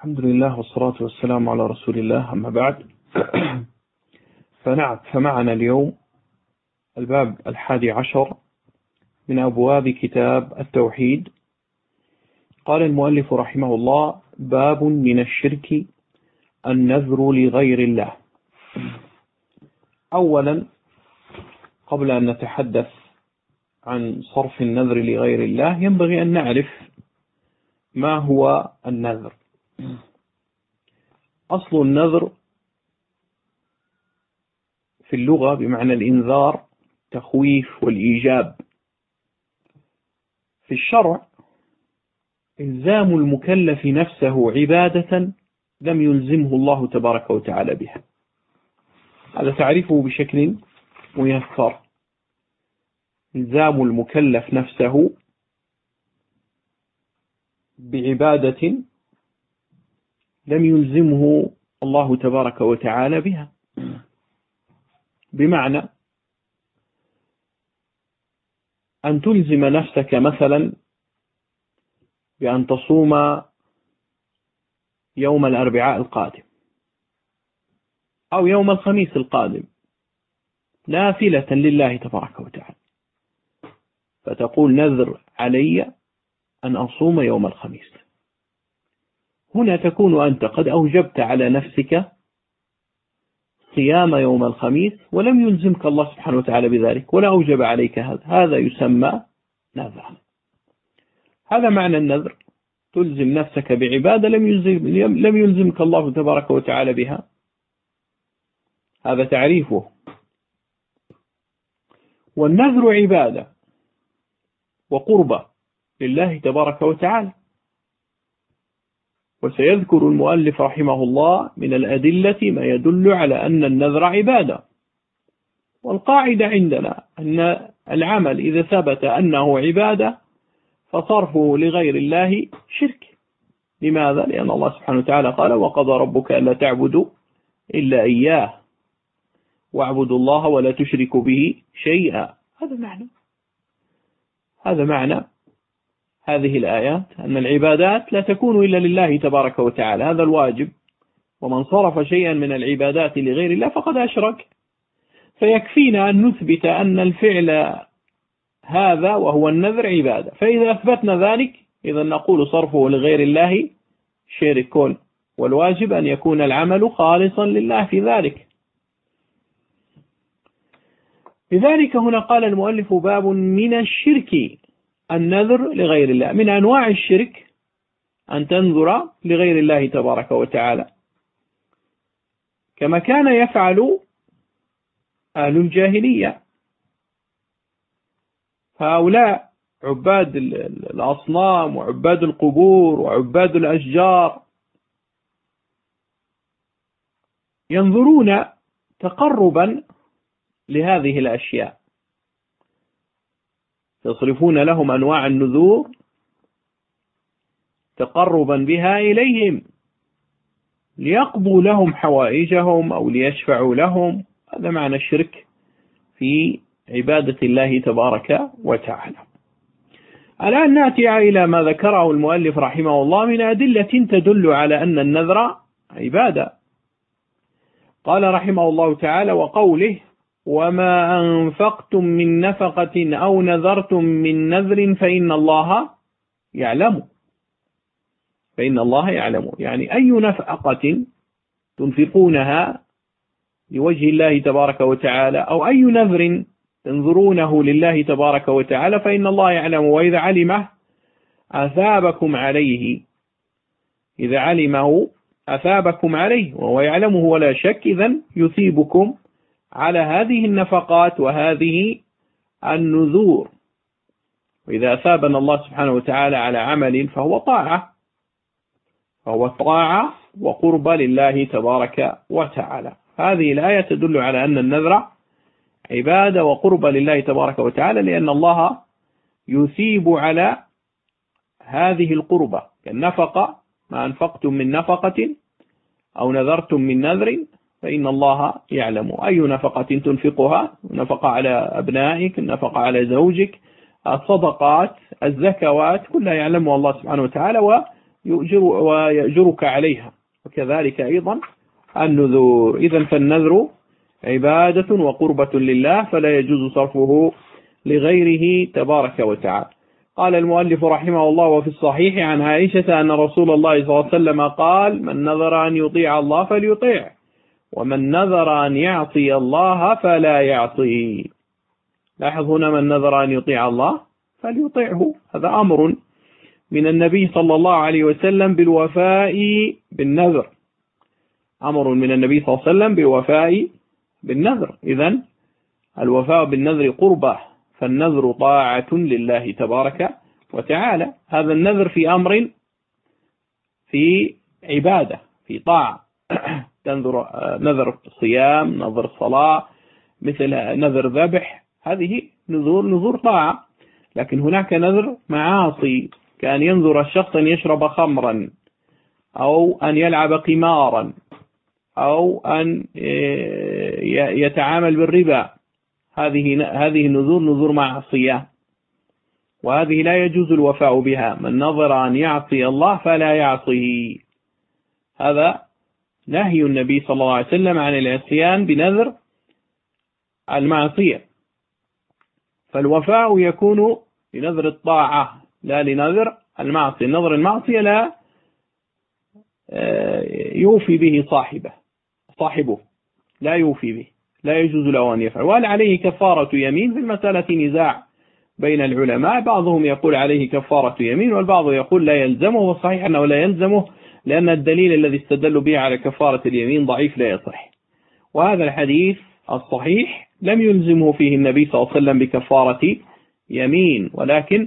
الحمد لله والصلاة والسلام على رسول الله، أما بعد. فمعنا اليوم الباب 11 من أبواب كتاب التوحيد. قال المؤلف رحمه الله: باب من الشرك النذر لغير الله. أولا، قبل أن نتحدث عن صرف النذر لغير الله، ينبغي أن نعرف ما هو النذر. أصل النذر في اللغة بمعنى الإنذار، تخويف والإيجاب. في الشرع إلزام المكلف نفسه عبادة لم يلزمه الله تبارك وتعالى بها. هذا تعرفه بشكل ميسر: إلزام المكلف نفسه بعبادة لم يلزمه الله تبارك وتعالى بها. بمعنى أن تلزم نفسك مثلا بأن تصوم يوم الأربعاء القادم أو يوم الخميس القادم نافلة لله تبارك وتعالى، فتقول: نذر علي أن أصوم يوم الخميس. هنا تكون أنت قد أوجبت على نفسك صيام يوم الخميس ولم يلزمك الله سبحانه وتعالى بذلك، ولا أوجب عليك هذا يسمى نذرا. هذا معنى النذر: تلزم نفسك بعبادة لم يلزمك الله تبارك وتعالى بها. هذا تعريفه. والنذر عبادة وقربة لله تبارك وتعالى. وسيذكر المؤلف رحمه الله من الأدلة ما يدل على أن النذر عبادة. والقاعدة عندنا أن العمل إذا ثبت أنه عبادة فصرفه لغير الله شرك. لماذا؟ لأن الله سبحانه وتعالى قال: وقضى ربك ألا تعبدوا إلا إياه واعبدوا الله ولا تشركوا به شيئا. هذا معنى هذه الآيات، أن العبادات لا تكون إلا لله تبارك وتعالى، هذا الواجب. ومن صرف شيئا من العبادات لغير الله فقد أشرك. فيكفينا أن نثبت أن الفعل هذا وهو النذر عبادة، فإذا أثبتنا ذلك إذا نقول صرفه لغير الله شرك، والواجب أن يكون العمل خالصا لله في ذلك. لذلك هنا قال المؤلف: باب من الشرك النذر لغير الله. من أنواع الشرك أن تنذر لغير الله تبارك وتعالى، كما كان يفعل أهل الجاهلية. فهؤلاء عباد الأصنام وعباد القبور وعباد الأشجار ينظرون تقربا لهذه الأشياء، يصرفون لهم أنواع النذور تقربا بها إليهم، ليقضوا لهم حوائجهم أو ليشفعوا لهم. هذا معنى الشرك في عبادة الله تبارك وتعالى. الآن نأتي إلى ما ذكره المؤلف رحمه الله من أدلة تدل على أن النذر عبادة. قال رحمه الله تعالى: وقوله: وما أنفقتم من نفقة أو نذرتم من نذر فإن الله يعلم. يعني أي نفقة تنفقونها لوجه الله تبارك وتعالى أو أي نذر تنذرونه لله تبارك وتعالى فإن الله يعلم، وإذا علمه أثابكم عليه. إذا علمه أثابكم عليه وهو يعلمه ولا شك، إذن يثيبكم على هذه النفقات وهذه النذور. وإذا أثابنا الله سبحانه وتعالى على عمل فهو طاعة وقربة لله تبارك وتعالى. هذه الآية تدل على أن النذر عبادة وقربة لله تبارك وتعالى، لأن الله يثيب على هذه القربة. كالنفقة: ما أنفقتم من نفقة أو نذرتم من نذر فإن الله يعلم. أي نفقة تنفقها، نفقة على أبنائك، نفقة على زوجك، الصدقات، الزكوات، كلها يعلمها الله سبحانه وتعالى ويأجرك عليها، وكذلك أيضا النذور. إذن فالنذر عبادة وقربة لله، فلا يجوز صرفه لغيره تبارك وتعالى. قال المؤلف رحمه الله: وفي الصحيح عن عائشة أن رسول الله صلى الله عليه وسلم قال: من نذر أن يطيع الله فليطيعه، ومن نذر أن يعصي الله فلا يعصيه. لاحظ هنا: من نذر أن يطيع الله فليطيعه، هذا أمر من النبي صلى الله عليه وسلم بالوفاء بالنذر، أمر من النبي صلى الله عليه وسلم بالوفاء بالنذر. إذن الوفاء بالنذر قربة، فالنذر طاعة لله تبارك وتعالى. هذا النذر في أمر، في عبادة، في طاعة. تنذر نذر صيام، نذر صلاة، مثل نذر ذبح، هذه نذور طاعة. لكن هناك نذر معاصي، كأن ينذر الشخص أن يشرب خمرا، أو أن يلعب قمارا، أو أن يتعامل بالربا. هذه نذور معصية، وهذه لا يجوز الوفاء بها. من نظر أن يعصي الله فلا يعصيه، هذا نهي النبي صلى الله عليه وسلم عن العصيان بنذر المعصية. فالوفاء يكون لنذر الطاعة لا لنذر المعصية. نذر المعصية لا يوفي به صاحبه لا يوفي به، لا يجوز له أن يفعل. وهل عليه كفارة يمين؟ في المسألة نزاع بين العلماء، بعضهم يقول عليه كفارة يمين، والبعض يقول لا يلزمه. والصحيح أنه لا يلزمه، لأن الدليل الذي استدلوا به على كفارة اليمين ضعيف لا يصح. وهذا الحديث الصحيح لم يلزمه فيه النبي صلى الله عليه وسلم بكفارة يمين، ولكن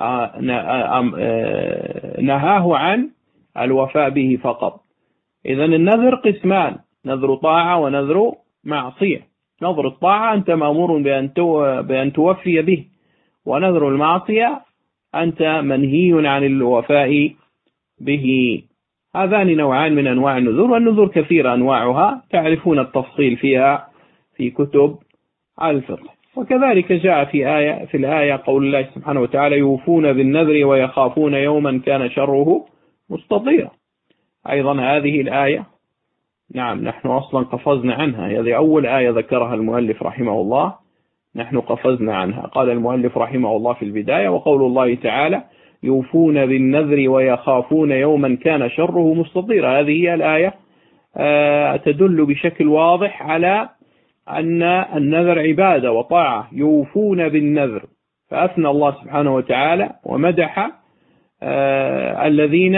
نهاه عن الوفاء به فقط. إذن النذر قسمان: نذر طاعة ونذر معصية. نذر الطاعة أنت مأمور بأن توفي به، ونذر المعصية أنت منهي عن الوفاء به. هذان نوعان من أنواع النذور، والنذور كثيرة أنواعها، تعرفون التفصيل فيها في كتب الفقه. وكذلك جاء في الآية قول الله سبحانه وتعالى: يوفون بالنذر ويخافون يوما كان شره مستطيرا. أيضا هذه الآية نعم نحن أصلا قفزنا عنها، هذه أول آية ذكرها المؤلف رحمه الله، نحن قفزنا عنها. قال المؤلف رحمه الله في البداية: وقول الله تعالى: يوفون بالنذر ويخافون يوما كان شره مستطيرا. هذه هي الآية تدل بشكل واضح على أن النذر عبادة وطاعة. يوفون بالنذر، فأثنى الله سبحانه وتعالى ومدح الذين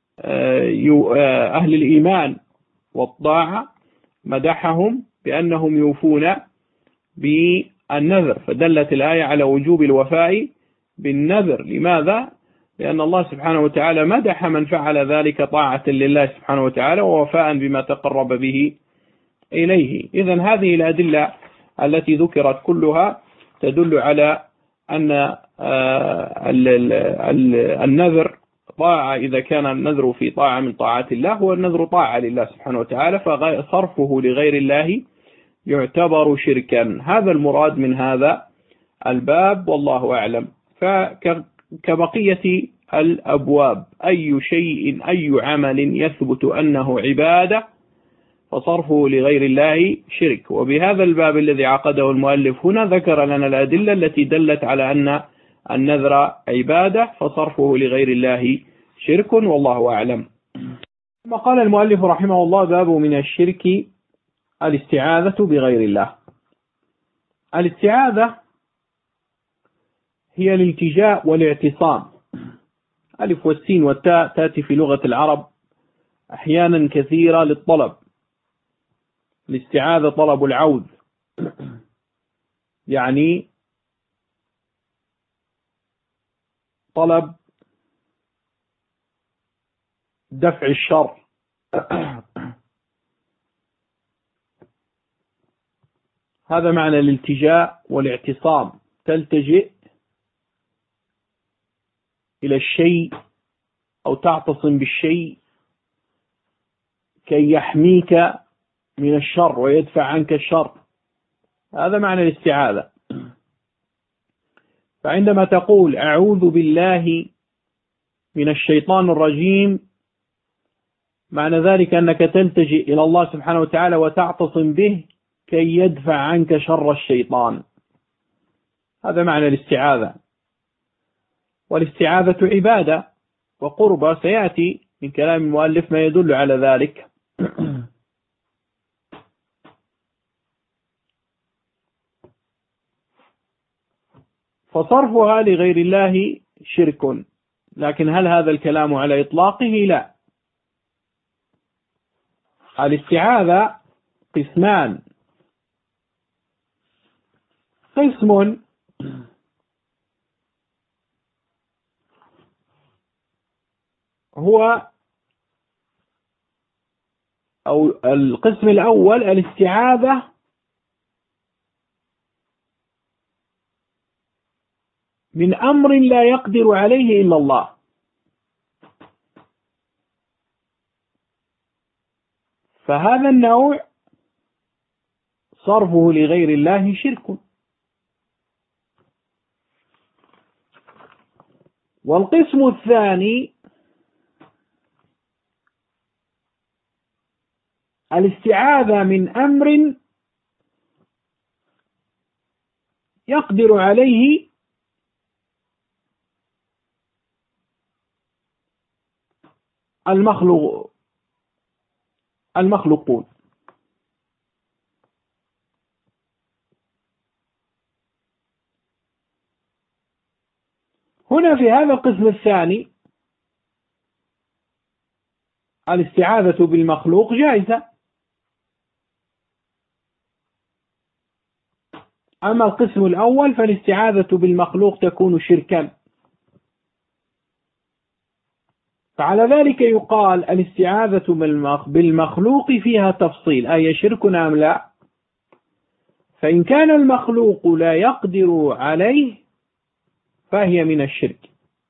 أهل الإيمان والطاعة، مدحهم بأنهم يوفون بالنذر، فدلت الآية على وجوب الوفاء بالنذر. لماذا؟ لأن الله سبحانه وتعالى مدح من فعل ذلك طاعة لله سبحانه وتعالى ووفاء بما تقرب به إليه. إذن هذه الأدلة التي ذكرت كلها تدل على أن النذر طاعة، إذا كان النذر في طاعة من طاعات الله، هو النذر طاعة لله سبحانه وتعالى، فصرفه لغير الله يعتبر شركا. هذا المراد من هذا الباب، والله أعلم. فكبقية الأبواب، أي شيء أي عمل يثبت أنه عبادة فصرفه لغير الله شرك. وبهذا الباب الذي عقده المؤلف هنا ذكر لنا الأدلة التي دلت على أن النذر عبادة فصرفه لغير الله شرك، والله أعلم. ثم قال المؤلف رحمه الله: باب من الشرك الاستعاذة بغير الله. الاستعاذة هي الالتجاء والاعتصام. ألف والسين والتاء تأتي في لغة العرب أحيانا كثيرة للطلب. الاستعاذة طلب العوذ، يعني طلب دفع الشر. هذا معنى الالتجاء والاعتصام، تلتجئ إلى الشيء أو تعتصم بالشيء كي يحميك من الشر ويدفع عنك الشر. هذا معنى الاستعاذة. فعندما تقول أعوذ بالله من الشيطان الرجيم معنى ذلك أنك تلتجئ إلى الله سبحانه وتعالى وتعتصم به كي يدفع عنك شر الشيطان. هذا معنى الاستعاذة. والاستعاذة عبادة وقربة، سيأتي من كلام المؤلف ما يدل على ذلك. فصرفها لغير الله شرك، لكن هل هذا الكلام على إطلاقه؟ لا. الاستعاذة قسمان: قسم هو أو القسم الأول الاستعاذة من أمر لا يقدر عليه إلا الله، فهذا النوع صرفه لغير الله شرك. والقسم الثاني الاستعاذة من أمر يقدر عليه المخلوقون. هنا في هذا القسم الثاني الاستعاذة بالمخلوق جائزة، أما القسم الأول فالاستعاذة بالمخلوق تكون شركا. فعلى ذلك يقال الاستعاذة بالمخلوق فيها تفصيل: أي شرك أم لا؟ فإن كان المخلوق لا يقدر عليه فهي من الشرك.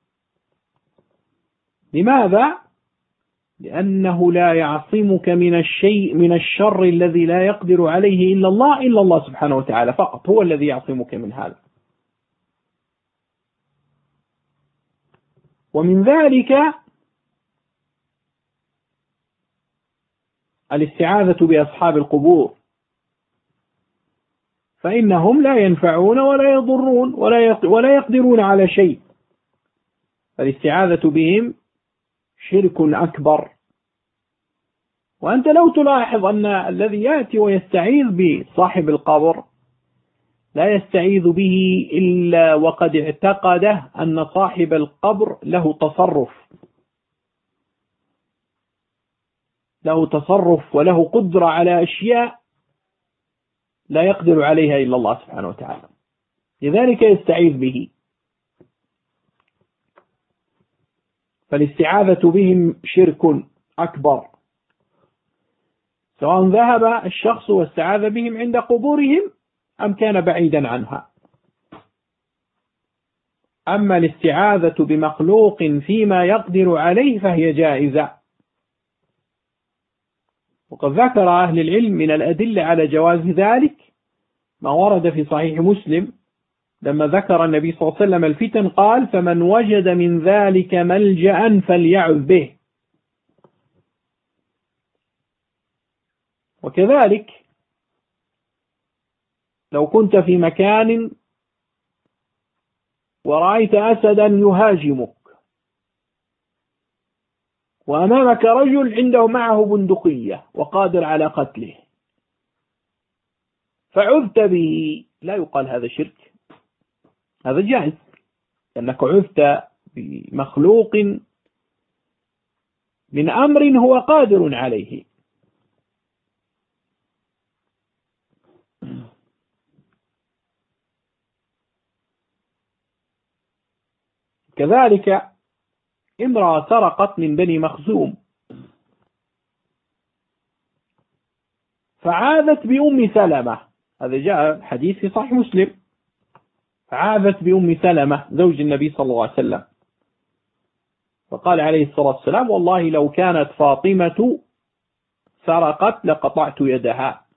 لماذا؟ لأنه لا يعصمك من الشر الذي لا يقدر عليه إلا الله سبحانه وتعالى فقط، هو الذي يعصمك من هذا. ومن ذلك الاستعاذة بأصحاب القبور، فإنهم لا ينفعون ولا يضرون ولا يقدرون على شيء، فالاستعاذة بهم شرك أكبر. وأنت لو تلاحظ أن الذي يأتي ويستعيذ بصاحب القبر لا يستعيذ به إلا وقد اعتقده أن صاحب القبر له تصرف وله قدرة على أشياء لا يقدر عليها إلا الله سبحانه وتعالى، لذلك يستعيذ به. فالاستعاذة بهم شرك أكبر، سواء ذهب الشخص واستعاذ بهم عند قبورهم أم كان بعيدا عنها. أما الاستعاذة بمخلوق فيما يقدر عليه فهي جائزة. وقد ذكر أهل العلم من الأدلة على جواز ذلك ما ورد في صحيح مسلم لما ذكر النبي صلى الله عليه وسلم الفتن قال: فمن وجد من ذلك ملجأ فليعذ به. وكذلك لو كنت في مكان ورأيت أسدا يهاجمك وأمامك رجل عنده معه بندقية وقادر على قتله فعذت به، لا يقال هذا شرك، هذا جائز، لأنك عذت بمخلوق من أمر هو قادر عليه. كذلك امرأة سرقت من بني مخزوم فعاذت بأم سلمة، هذا جاء حديث في صحيح مسلم، فعاذت بأم سلمة زوج النبي صلى الله عليه وسلم، فقال عليه الصلاة والسلام: والله لو كانت فاطمة سرقت لقطعت يدها.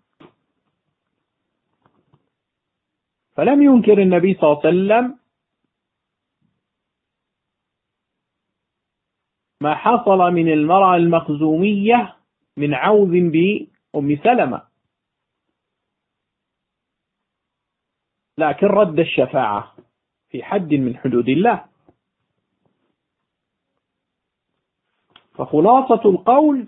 فلم ينكر النبي صلى الله عليه وسلم ما حصل من المرأة المخزومية من عوذ بأم سلمة، لكن رد الشفاعة في حد من حدود الله. فخلاصة القول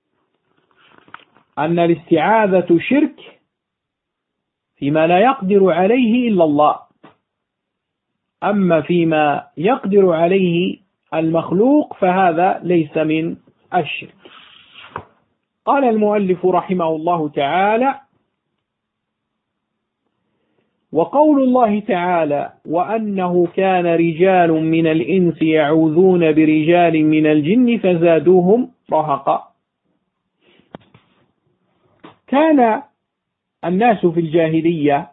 أن الاستعاذة شرك فيما لا يقدر عليه إلا الله، أما فيما يقدر عليه المخلوق فهذا ليس من الشرك. قال المؤلف رحمه الله تعالى: وقول الله تعالى: وأنه كان رجال من الإنس يعوذون برجال من الجن فزادوهم رهقا. كان الناس في الجاهلية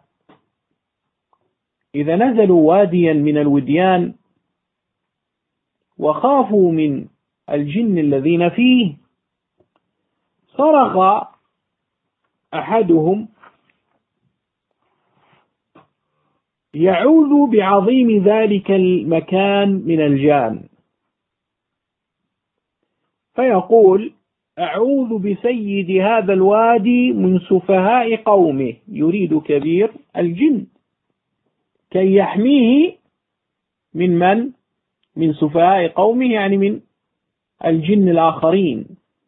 إذا نزلوا واديا من الوديان وخافوا من الجن الذين فيه صرخ أحدهم يعوذ بعظيم ذلك المكان من الجان، فيقول: أعوذ بسيد هذا الوادي من سفهاء قومه، يريد كبير الجن، كي يحميه من سفهاء قومه، يعني من الجن الآخرين.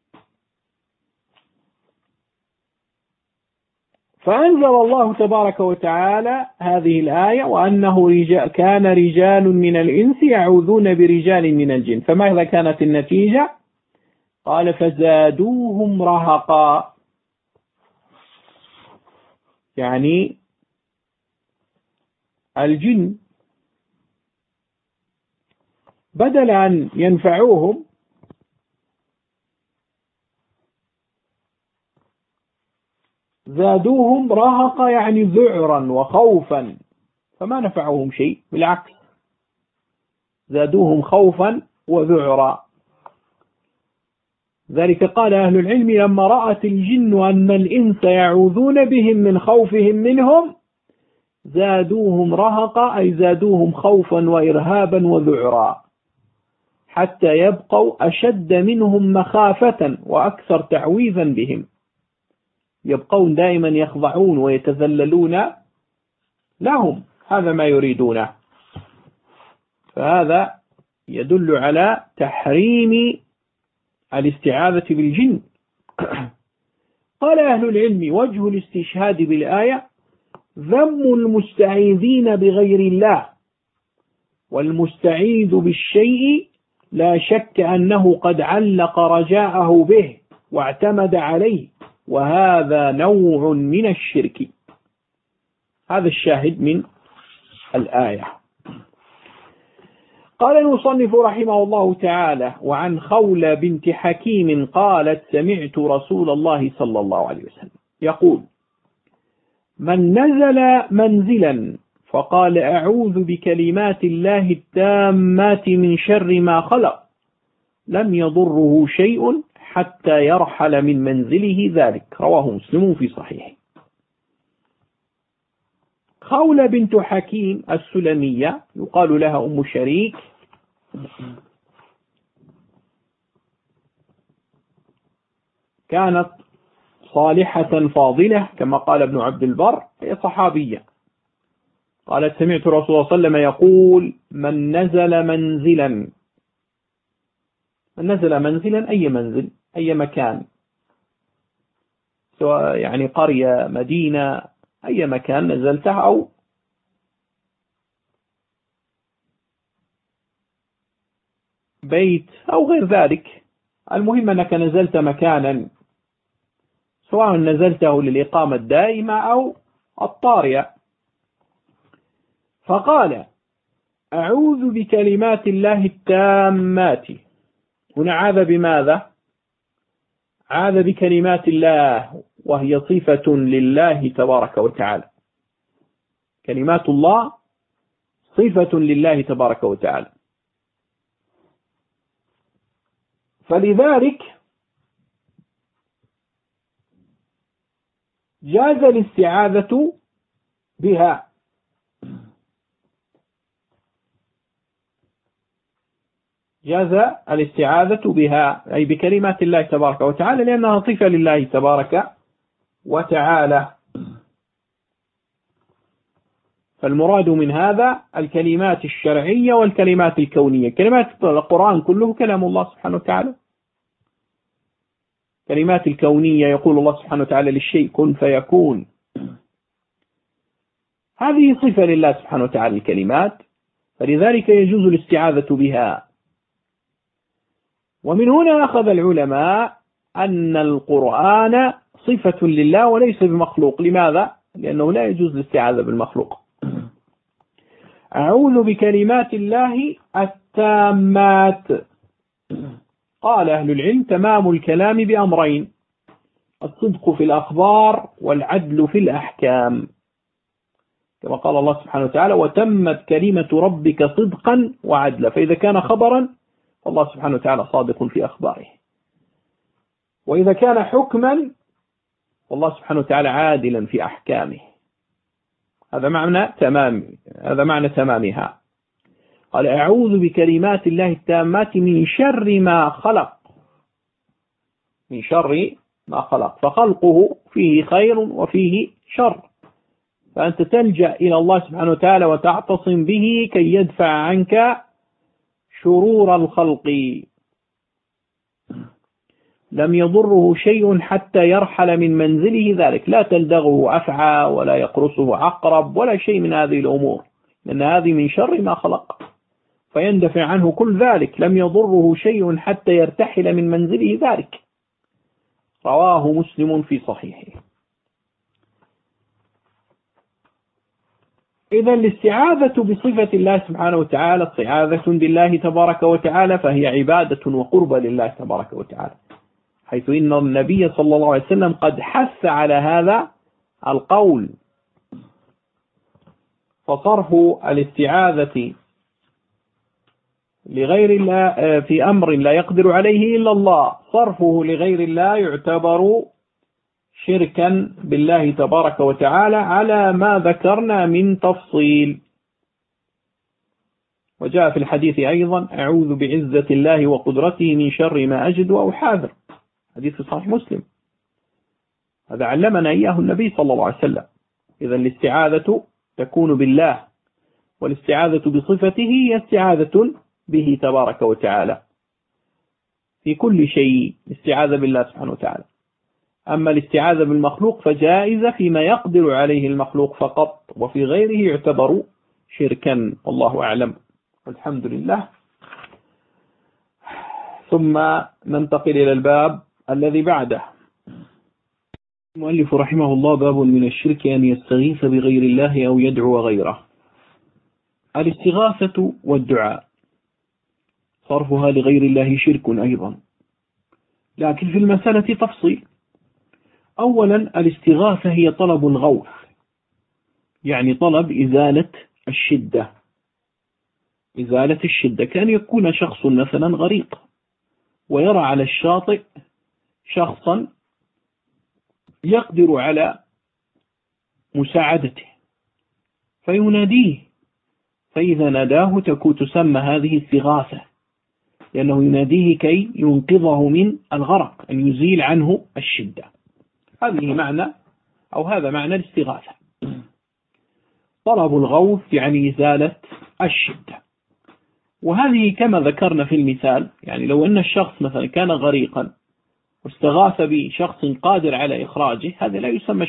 فأنزل الله تبارك وتعالى هذه الآية: وأنه كان رجال من الإنس يعوذون برجال من الجن. فماذا كانت النتيجة؟ قال: فزادوهم رهقا، يعني الجن بدل أن ينفعوهم زادوهم رهقا، يعني ذعرا وخوفا، فما نفعوهم شيء، بالعكس زادوهم خوفا وذعرا. ذلك قال أهل العلم: لما رأت الجن أن الإنس يعوذون بهم من خوفهم منهم زادوهم رهقا، أي زادوهم خوفا وإرهابا وذعرا، حتى يبقوا أشد منهم مخافة وأكثر تعويذا بهم، يبقون دائما يخضعون ويتذللون لهم، هذا ما يريدونه. فهذا يدل على تحريم الاستعاذة بالجن. قال أهل العلم: وجه الاستشهاد بالآية ذم المستعيذين بغير الله، والمستعيذ بالشيء لا شك أنه قد علق رجاءه به واعتمد عليه، وهذا نوع من الشرك. هذا الشاهد من الآية. قال المصنف رحمه الله تعالى: وعن خولة بنت حكيم قالت: سمعت رسول الله صلى الله عليه وسلم يقول: من نزل منزلا فقال أعوذ بكلمات الله التامات من شر ما خلق لم يضره شيء حتى يرحل من منزله ذلك. رواه مسلم في صحيحه. خولة بنت حكيم السلمية يقال لها أم شريك، كانت صالحة فاضلة كما قال ابن عبد البر، هي صحابية. قالت: سمعت رسول الله صلى الله عليه وسلم يقول: من نزل منزلا أي منزل، أي مكان، سواء يعني قرية، مدينة، أي مكان نزلته، أو بيت أو غير ذلك، المهم أنك نزلت مكانا، سواء نزلته للإقامة الدائمة أو الطارئة. فقال: أعوذ بكلمات الله التامات. هنا عاذ بماذا؟ عاذ بكلمات الله، وهي صفة لله تبارك وتعالى. كلمات الله صفة لله تبارك وتعالى، فلذلك جاز الاستعاذة بها. جاز الاستعاذة بها أي بكلمات الله تبارك وتعالى لأنها صفة لله تبارك وتعالى. فالمراد من هذا الكلمات الشرعية والكلمات الكونية. كلمات القرآن كله كلام الله سبحانه وتعالى. كلمات الكونية يقول الله سبحانه وتعالى للشيء كن فيكون، هذه صفة لله سبحانه وتعالى الكلمات، فلذلك يجوز الاستعاذة بها. ومن هنا أخذ العلماء أن القرآن صفة لله وليس بمخلوق. لماذا؟ لأنه لا يجوز الاستعاذة بالمخلوق. أعوذ بكلمات الله التامات. قال أهل العلم تمام الكلام بأمرين: الصدق في الأخبار والعدل في الأحكام، كما قال الله سبحانه وتعالى وتمت كلمة ربك صدقا وعدلا. فإذا كان خبرا فالله سبحانه وتعالى صادق في أخباره، وإذا كان حكما والله سبحانه وتعالى عادلا في أحكامه. هذا معنى تمامها. قال أعوذ بكلمات الله التامات من شر ما خلق. من شر ما خلق، فخلقه فيه خير وفيه شر، فأنت تلجأ إلى الله سبحانه وتعالى وتعتصم به كي يدفع عنك شرور الخلق. لم يضره شيء حتى يرحل من منزله ذلك، لا تلدغه أفعى ولا يقرصه عقرب ولا شيء من هذه الأمور، لأن هذه من شر ما خلق، فيندفع عنه كل ذلك. لم يضره شيء حتى يرتحل من منزله ذلك. رواه مسلم في صحيحه. إذا الاستعاذة بصفة الله سبحانه وتعالى استعاذة بالله تبارك وتعالى، فهي عبادة وقربة لله تبارك وتعالى، حيث إن النبي صلى الله عليه وسلم قد حث على هذا القول. فصرف الاستعاذة لغير الله في أمر لا يقدر عليه إلا الله، صرفه لغير الله يعتبر شركا بالله تبارك وتعالى على ما ذكرنا من تفصيل. وجاء في الحديث أيضا أعوذ بعزة الله وقدرته من شر ما أجد أو حاذر، حديث صحيح مسلم. هذا علمنا إياه النبي صلى الله عليه وسلم. إذا الاستعاذة تكون بالله، والاستعاذة بصفته هي استعاذة به تبارك وتعالى في كل شيء، استعاذة بالله سبحانه وتعالى. أما الاستعاذة بالمخلوق فجائزة فيما يقدر عليه المخلوق فقط، وفي غيره يعتبر شركا، والله أعلم والحمد لله. ثم ننتقل إلى الباب الذي بعده. المؤلف رحمه الله: باب من الشرك أن يستغيث بغير الله أو يدعو غيره. الاستغاثة والدعاء صرفها لغير الله شرك أيضا، لكن في المسألة تفصيل. أولا الاستغاثة هي طلب الغوث، يعني طلب إزالة الشدة. إزالة الشدة كان يكون شخص مثلا غريق ويرى على الشاطئ شخصا يقدر على مساعدته فيناديه، فإذا ناداه تسمى هذه استغاثة، لأنه يناديه كي ينقذه من الغرق، أن يزيل عنه الشدة. هذا معنى الاستغاثة، طلب الغوث يعني إزالة الشدة. وهذه كما ذكرنا في المثال، يعني لو أن الشخص مثلا كان غريقا واستغاث بشخص قادر على إخراجه، هذا لا يسمى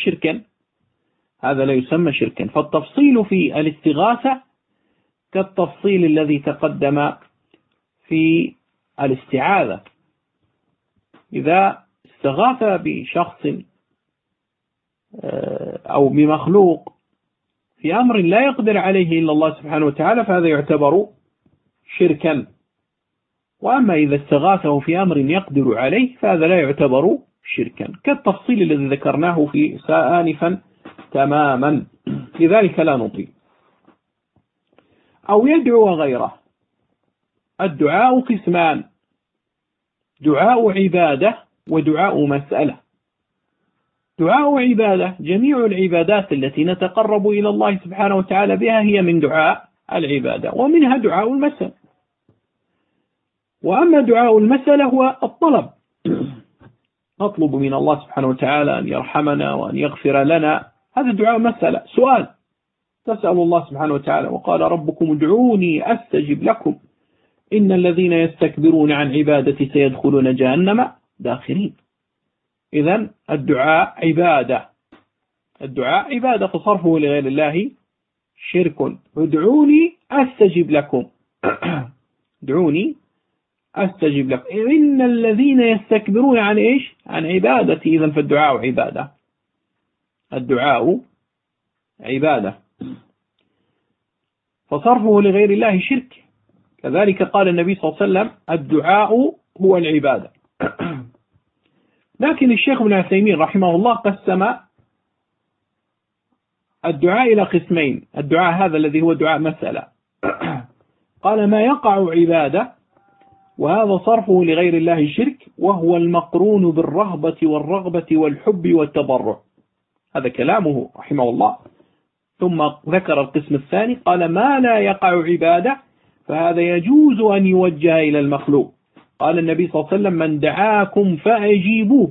شركا. فالتفصيل في الاستغاثة كالتفصيل الذي تقدم في الاستعاذة. إذا استغاث بشخص أو بمخلوق في أمر لا يقدر عليه إلا الله سبحانه وتعالى فهذا يعتبر شركا. وأما إذا استغاثه في أمر يقدر عليه فهذا لا يعتبر شركا، كالتفصيل الذي ذكرناه في آنفا تماما، لذلك لا نطيل. أو يدعو غيره. الدعاء قسمان: دعاء عبادة ودعاء مسألة. دعاء عبادة جميع العبادات التي نتقرب إلى الله سبحانه وتعالى بها هي من دعاء العبادة، ومنها دعاء المسألة. وأما دعاء المسألة هو الطلب، نطلب من الله سبحانه وتعالى أن يرحمنا وأن يغفر لنا، هذا دعاء مسألة، سؤال، تسأل الله سبحانه وتعالى. وقال ربكم ادعوني أستجب لكم إن الذين يستكبرون عن عبادتي سيدخلون جهنم داخرين. إذن الدعاء عبادة، الدعاء عبادة، فصرفه لغير الله شرك. ادعوني أستجب لكم ادعوني أستجب لكم إن الذين يستكبرون عن إيش؟ عن عبادتي. إذن فالدعاء عبادة، الدعاء عبادة، فصرفه لغير الله شرك. كذلك قال النبي صلى الله عليه وسلم الدعاء هو العبادة. لكن الشيخ ابن عثيمين رحمه الله قسم الدعاء إلى قسمين. الدعاء هذا الذي هو دعاء مسألة قال ما يقع عبادة، وهذا صرفه لغير الله شرك، وهو المقرون بالرهبة والرغبة والحب والتضرع. هذا كلامه رحمه الله. ثم ذكر القسم الثاني قال ما لا يقع عبادة، فهذا يجوز أن يوجه إلى المخلوق. قال النبي صلى الله عليه وسلم من دعاكم فأجيبوه،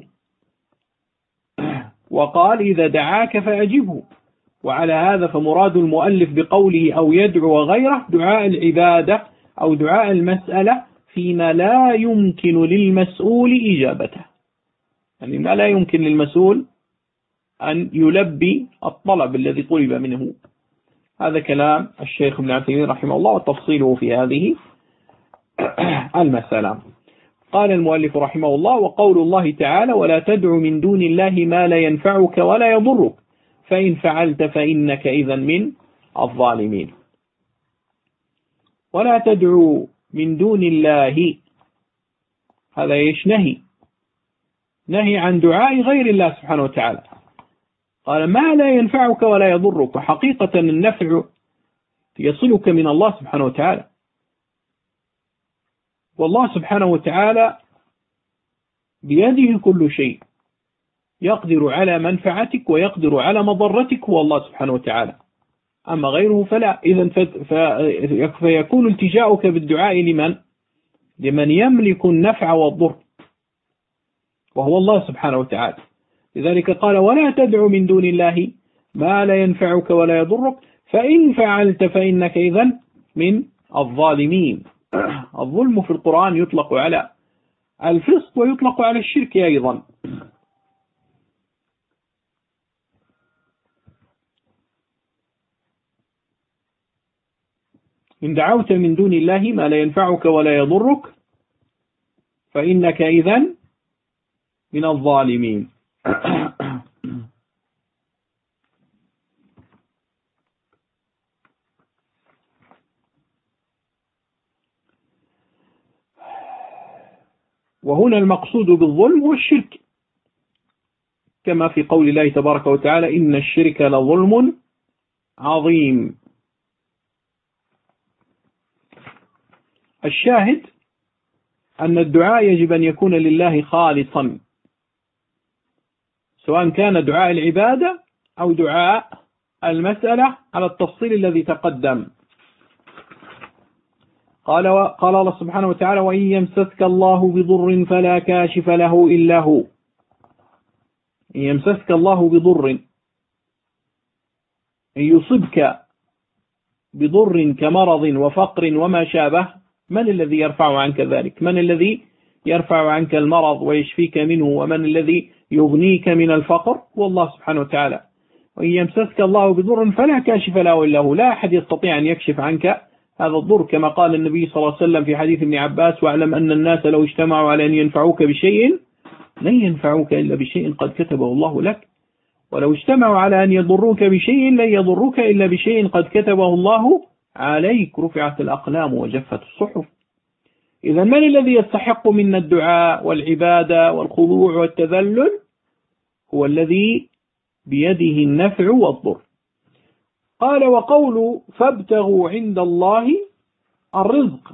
وقال إذا دعاك فأجبه. وعلى هذا فمراد المؤلف بقوله أو يدعو غيره دعاء العبادة أو دعاء المسألة فيما لا يمكن للمسؤول إجابته، يعني ما لا يمكن للمسؤول أن يلبي الطلب الذي طلب منه. هذا كلام الشيخ ابن عثيمين رحمه الله وتفصيله في هذه المسألة. قال المؤلف رحمه الله وقول الله تعالى ولا تدع من دون الله ما لا ينفعك ولا يضرك فإن فعلت فإنك إذا من الظالمين. ولا تدعو من دون الله، هذا ايش؟ نهي عن دعاء غير الله سبحانه وتعالى. قال ما لا ينفعك ولا يضرك، وحقيقة النفع يصلك من الله سبحانه وتعالى، والله سبحانه وتعالى بيده كل شيء، يقدر على منفعتك ويقدر على مضرتك هو الله سبحانه وتعالى، أما غيره فلا. إذن فيكون التجاؤك بالدعاء لمن يملك النفع والضر وهو الله سبحانه وتعالى. لذلك قال ولا تدع من دون الله ما لا ينفعك ولا يضرك فإن فعلت فإنك إذن من الظالمين. الظلم في القرآن يطلق على الفسق ويطلق على الشرك أيضا. إن دعوت من دون الله ما لا ينفعك ولا يضرك فإنك إذن من الظالمين. وهنا المقصود بالظلم هو الشرك، كما في قول الله تبارك وتعالى إن الشرك لظلم عظيم. الشاهد أن الدعاء يجب أن يكون لله خالصا، سواء كان دعاء العبادة أو دعاء المسألة على التفصيل الذي تقدم. قال الله سبحانه وتعالى وإن يمسسك الله بضر فلا كاشف له إلا هو. إن يمسسك الله بضر، إن يصبك بضر كمرض وفقر وما شابه، من الذي يرفع عنك ذلك؟ من الذي يرفع عنك المرض ويشفيك منه؟ ومن الذي يغنيك من الفقر؟ والله سبحانه وتعالى. وإن يمسسك الله بضر فلا كاشف له إلا هو، لا أحد يستطيع أن يكشف عنك هذا الضر، كما قال النبي صلى الله عليه وسلم في حديث ابن عباس واعلم أن الناس لو اجتمعوا على أن ينفعوك بشيء لن ينفعوك إلا بشيء قد كتبه الله لك، ولو اجتمعوا على أن يضروك بشيء لن يضروك إلا بشيء قد كتبه الله عليك، رفعت الأقلام وجفت الصحف. إذا من الذي يستحق منا الدعاء والعبادة والخضوع والتذلل؟ هو الذي بيده النفع والضر. قال وقول فابتغوا عند الله الرزق،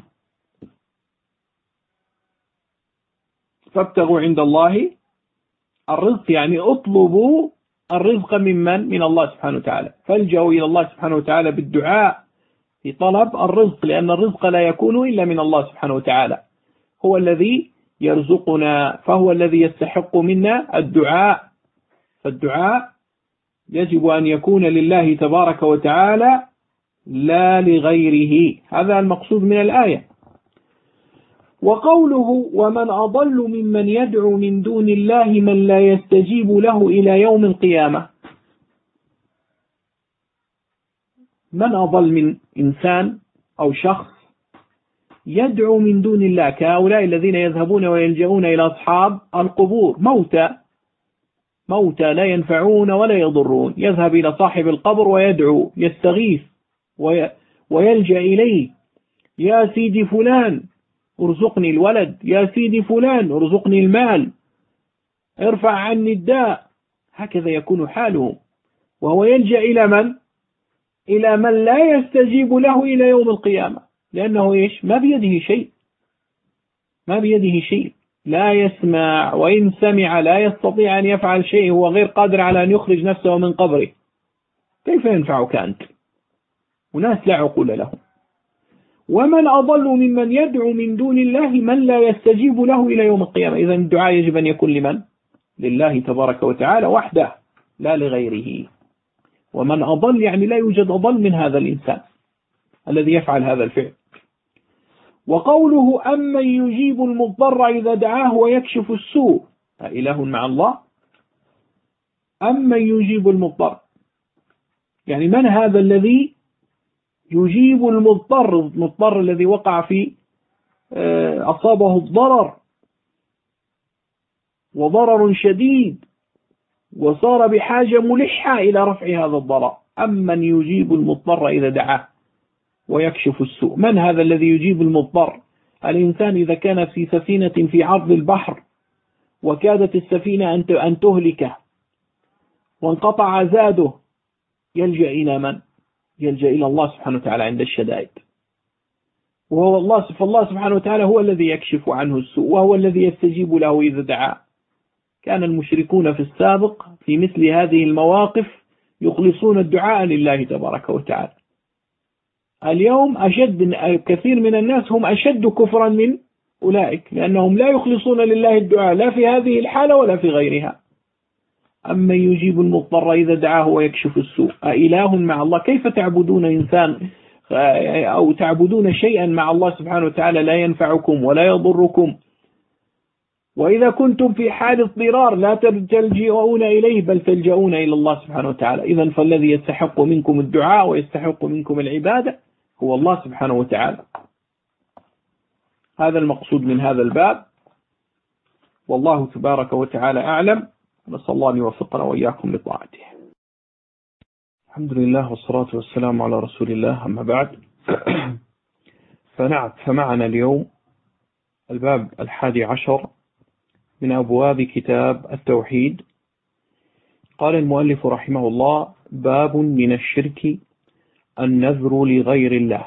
فابتغوا عند الله الرزق يعني اطلبوا الرزق من الله سبحانه وتعالى، فالجأوا إلى الله سبحانه وتعالى بالدعاء في طلب الرزق، لأن الرزق لا يكون إلا من الله سبحانه وتعالى. هو الذي يرزقنا، فهو الذي يستحق منا الدعاء. فالدعاء يجب أن يكون لله تبارك وتعالى لا لغيره، هذا المقصود من الآية. وقوله ومن أضل ممن يدعو من دون الله من لا يستجيب له إلى يوم القيامة. من أضل من إنسان أو شخص يدعو من دون الله، كهؤلاء الذين يذهبون ويلجؤون إلى أصحاب القبور، موتى لا ينفعون ولا يضرون، يذهب إلى صاحب القبر ويدعو، يستغيث ويلجأ إليه: يا سيدي فلان ارزقني الولد، يا سيدي فلان ارزقني المال، ارفع عني الداء. هكذا يكون حاله، وهو يلجأ إلى من؟ إلى من لا يستجيب له إلى يوم القيامة، لأنه إيش؟ ما بيده شيء، لا يسمع، وإن سمع لا يستطيع أن يفعل شيء، هو غير قادر على أن يخرج نفسه من قبره، كيف ينفعك أنت؟ وناس لا عقول لهم. ومن أضل ممن يدعو من دون الله من لا يستجيب له إلى يوم القيامة. إذن الدعاء يجب أن يكون لمن؟ لله تبارك وتعالى وحده لا لغيره. ومن أضل يعني لا يوجد أضل من هذا الإنسان الذي يفعل هذا الفعل. وقوله أمن يجيب المضطر إذا دعاه ويكشف السوء، إله مع الله؟ أمن يجيب المضطر، يعني من هذا الذي يجيب المضطر الذي وقع في أصابه الضرر وضرر شديد وصار بحاجة ملحة إلى رفع هذا الضرر. أمن يجيب المضطر إذا دعاه ويكشف السوء، من هذا الذي يجيب المضطر؟ الإنسان إذا كان في سفينة في عرض البحر وكادت السفينة أن تهلكه وانقطع زاده، يلجأ إلى من؟ يلجأ إلى الله سبحانه وتعالى عند الشدائد، وهو الله. فالله سبحانه وتعالى هو الذي يكشف عنه السوء، وهو الذي يستجيب له إذا دعاه. كان المشركون في السابق في مثل هذه المواقف يخلصون الدعاء لله تبارك وتعالى. اليوم كثير من الناس هم أشد كفرا من أولئك، لأنهم لا يخلصون لله الدعاء لا في هذه الحالة ولا في غيرها. أما يجيب المضطر إذا دعاه ويكشف السوء، أإله مع الله؟ كيف تعبدون إنسان أو تعبدون شيئا مع الله سبحانه وتعالى لا ينفعكم ولا يضركم؟ وإذا كنتم في حال اضطرار لا تلجئون إليه بل تلجؤون إلى الله سبحانه وتعالى. إذن فالذي يستحق منكم الدعاء ويستحق منكم العبادة هو الله سبحانه وتعالى. هذا المقصود من هذا الباب، والله تبارك وتعالى أعلم. نسأل الله أن يوفقنا وإياكم لطاعته. الحمد لله والصلاة والسلام على رسول الله، أما بعد. فمعنا اليوم الباب 11 من أبواب كتاب التوحيد. قال المؤلف رحمه الله: باب من الشرك النذر لغير الله.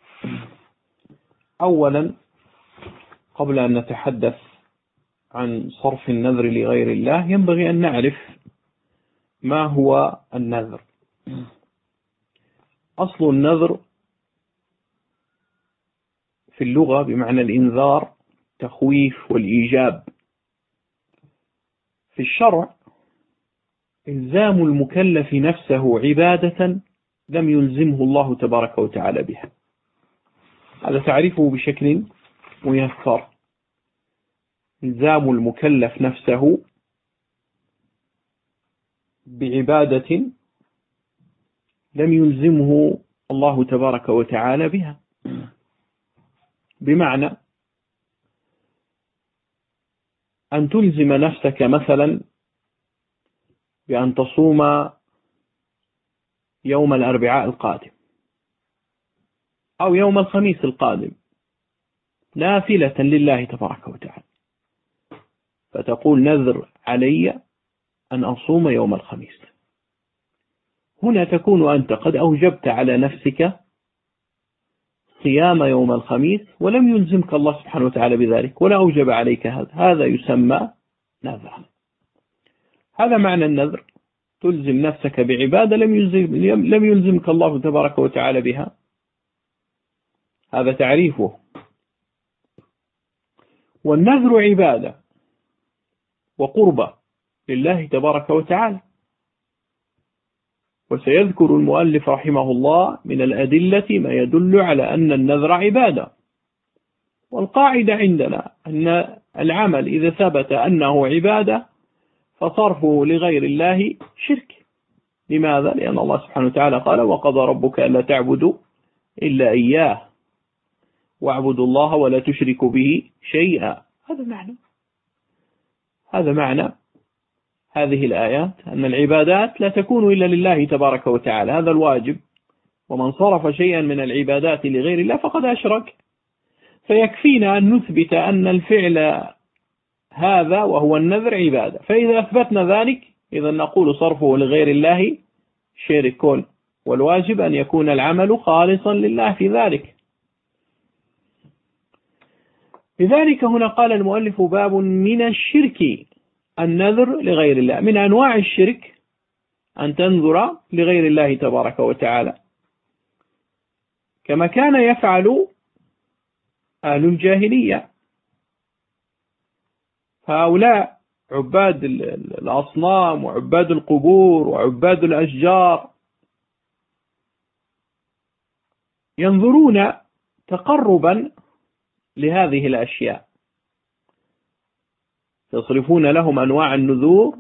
أولا، قبل أن نتحدث عن صرف النذر لغير الله، ينبغي أن نعرف ما هو النذر. أصل النذر في اللغة بمعنى الإنذار، تخويف والإيجاب. في الشرع إلزام المكلف نفسه عبادة لم يلزمه الله تبارك وتعالى بها. هذا تعرفه بشكل ميسر. إلزام المكلف نفسه بعبادة لم يلزمه الله تبارك وتعالى بها، بمعنى أن تلزم نفسك مثلا بأن تصوم يوم الأربعاء القادم أو يوم الخميس القادم نافلة لله تبارك وتعالى، فتقول: نذر علي أن أصوم يوم الخميس. هنا تكون أنت قد أوجبت على نفسك صيام يوم الخميس ولم يلزمك الله سبحانه وتعالى بذلك ولا أوجب عليك هذا يسمى نذر. هذا معنى النذر، تلزم نفسك بعبادة لم يلزمك الله تبارك وتعالى بها. هذا تعريفه. والنذر عبادة وقربة لله تبارك وتعالى. وسيذكر المؤلف رحمه الله من الأدلة ما يدل على أن النذر عبادة. والقاعدة عندنا أن العمل إذا ثبت أنه عبادة فصرفه لغير الله شرك. لماذا؟ لأن الله سبحانه وتعالى قال: وقضى ربك ألا تعبدوا إلا إياه واعبدوا الله ولا تشركوا به شيئا. هذا معنى هذه الآيات، أن العبادات لا تكون إلا لله تبارك وتعالى، هذا الواجب. ومن صرف شيئا من العبادات لغير الله فقد أشرك. فيكفينا أن نثبت أن الفعل هذا وهو النذر عبادة، فإذا أثبتنا ذلك إذا نقول صرفه لغير الله شرك، والواجب أن يكون العمل خالصا لله في ذلك. لذلك هنا قال المؤلف: باب من الشرك النذر لغير الله. من أنواع الشرك أن تنذر لغير الله تبارك وتعالى، كما كان يفعل أهل الجاهلية. هؤلاء عباد الأصنام وعباد القبور وعباد الأشجار ينظرون تقربا لهذه الأشياء، يصرفون لهم أنواع النذور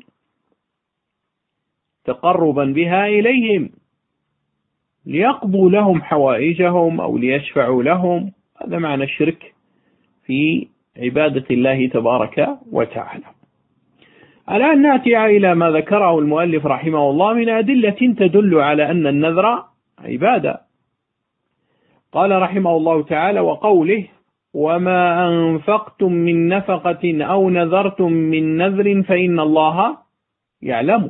تقربا بها إليهم ليقضوا لهم حوائجهم أو ليشفعوا لهم. هذا معنى الشرك في عبادة الله تبارك وتعالى. الآن نأتي إلى ما ذكره المؤلف رحمه الله من أدلة تدل على أن النذر عبادة. قال رحمه الله تعالى: وقوله: وما أنفقتم من نفقة أو نذرتم من نذر فإن الله يعلم.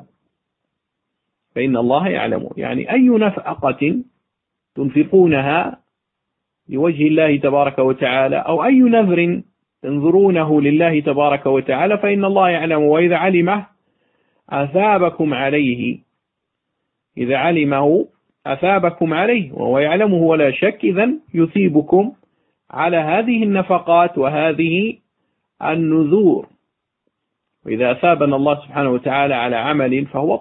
يعني أي نفقة تنفقونها لوجه الله تبارك وتعالى أو أي نذر تنذرونه لله تبارك وتعالى فإن الله يعلم، وإذا علمه أثابكم عليه. إذا علمه أثابكم عليه وهو يعلمه ولا شك، إذن يثيبكم على هذه النفقات وهذه النذور. وإذا أثابنا الله سبحانه وتعالى على عمل فهو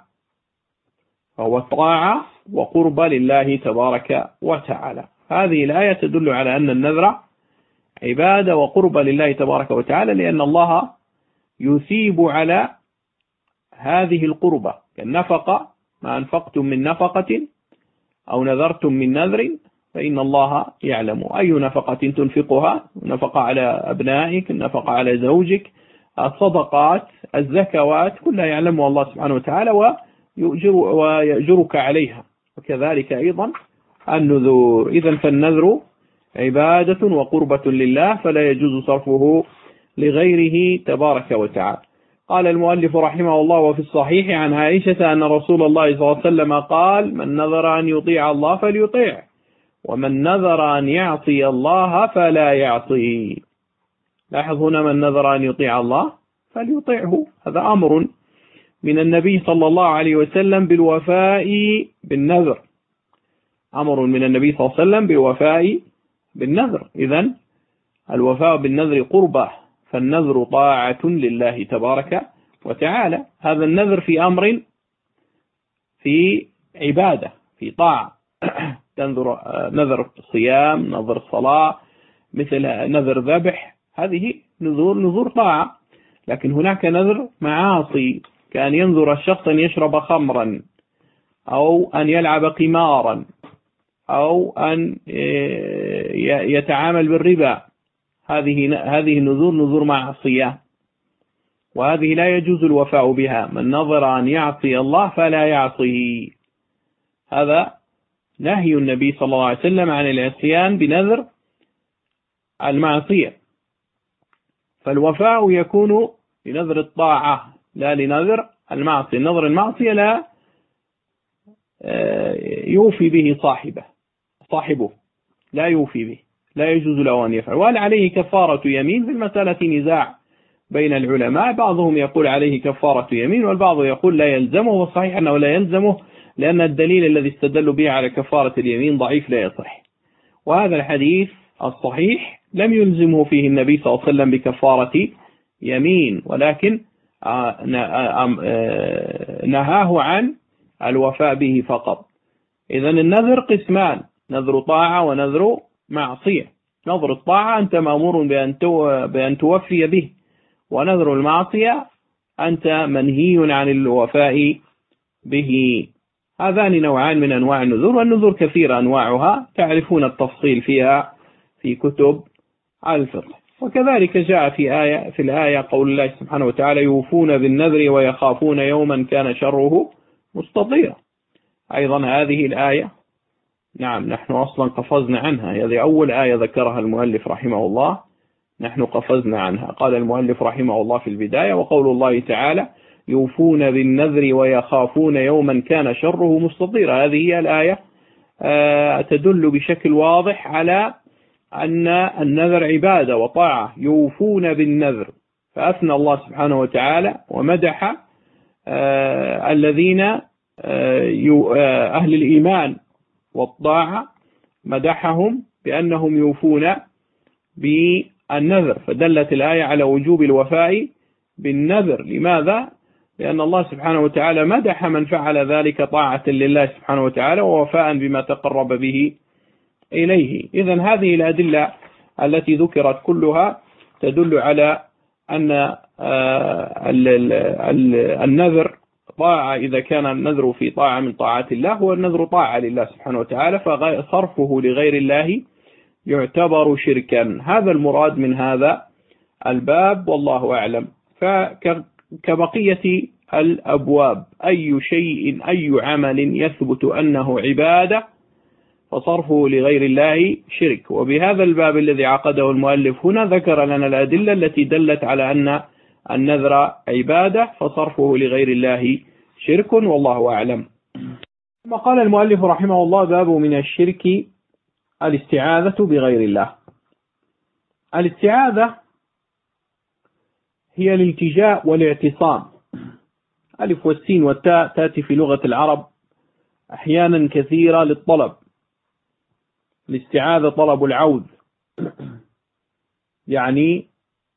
طاعة وقرب لله تبارك وتعالى. هذه الآية تدل على أن النذر عبادة وقرب لله تبارك وتعالى، لأن الله يثيب على هذه القربة كالنفقة. ما أنفقتم من نفقة أو نذرتم من نذر فإن الله يعلم. أي نفقة تنفقها، نفقة على أبنائك، نفقة على زوجك، الصدقات، الزكوات، كلها يعلمها الله سبحانه وتعالى ويأجرك عليها. وكذلك أيضا النذور. إذن فالنذر عبادة وقربة لله، فلا يجوز صرفه لغيره تبارك وتعالى. قال المؤلف رحمه الله: وفي الصحيح عن عائشة أن رسول الله صلى الله عليه وسلم قال: من نذر أن يطيع الله فليطيع، ومن نذر أن يعصي الله فلا يعصيه. لاحظ هنا: من نذر أن يطيع الله فليطيعه. هذا أمر من النبي صلى الله عليه وسلم بالوفاء بالنذر، أمر من النبي صلى الله عليه وسلم بالوفاء بالنذر. إذن الوفاء بالنذر قربة، فالنذر طاعة لله تبارك وتعالى. هذا النذر في أمر، في عبادة، في طاعة. نذر صيام، نذر صلاة، مثل نذر ذبح، هذه نذور طاعة. لكن هناك نذر معاصي، كأن ينذر الشخص أن يشرب خمرا أو أن يلعب قمارا أو أن يتعامل بالربا. هذه نذور معصية، وهذه لا يجوز الوفاء بها. من نظر أن يعصي الله فلا يعصيه. هذا نهي النبي صلى الله عليه وسلم عن العصيان بنذر المعصية. فالوفاء يكون لنذر الطاعة لا لنذر المعصية. نذر المعصية لا يوفي به صاحبه لا يوفي به، لا يجوز له أن يفعل. وهل عليه كفارة يمين؟ في المسألة نزاع بين العلماء، بعضهم يقول عليه كفارة يمين والبعض يقول لا يلزمه، والصحيح أنه لا يلزمه، لأن الدليل الذي استدلوا به على كفارة اليمين ضعيف لا يصح. وهذا الحديث الصحيح لم يلزمه فيه النبي صلى الله عليه وسلم بكفارة يمين، ولكن نهاه عن الوفاء به فقط. إذن النذر قسمان: نذر طاعة ونذر معصية. نذر الطاعة أنت مأمور بأن توفي به، ونذر المعصية أنت منهي عن الوفاء به. هذان نوعان من أنواع النذور، والنذور كثيرة أنواعها، تعرفون التفصيل فيها في كتب الفقه. وكذلك جاء في الآية قول الله سبحانه وتعالى: يوفون بالنذر ويخافون يوما كان شره مستطيرا. أيضا هذه الآية نعم نحن أصلا قفزنا عنها، هذه أول آية ذكرها المؤلف رحمه الله، نحن قفزنا عنها. قال المؤلف رحمه الله في البداية: وقول الله تعالى: يوفون بالنذر ويخافون يوما كان شره مستطيرا. هذه هي الآية تدل بشكل واضح على أن النذر عبادة وطاعة. يوفون بالنذر، فأثنى الله سبحانه وتعالى ومدح الذين أهل الإيمان والطاعة، مدحهم بأنهم يوفون بالنذر، فدلت الآية على وجوب الوفاء بالنذر. لماذا؟ لأن الله سبحانه وتعالى مدح من فعل ذلك طاعة لله سبحانه وتعالى ووفاء بما تقرب به إليه. إذن هذه الأدلة التي ذكرت كلها تدل على أن النذر طاعة، إذا كان النذر في طاعة من طاعات الله هو النذر طاعة لله سبحانه وتعالى، فصرفه لغير الله يعتبر شركا. هذا المراد من هذا الباب، والله أعلم. فكبقية الأبواب، أي شيء أي عمل يثبت أنه عبادة فصرفه لغير الله شرك. وبهذا الباب الذي عقده المؤلف هنا ذكر لنا الأدلة التي دلت على أن النذر عبادة فصرفه لغير الله شرك، والله أعلم. ثم قال المؤلف رحمه الله: باب من الشرك الاستعاذة بغير الله. الاستعاذة هي الالتجاء والاعتصام. ألف والسين والتاء تأتي في لغة العرب أحيانا كثيرة للطلب. الاستعاذة طلب العوذ، يعني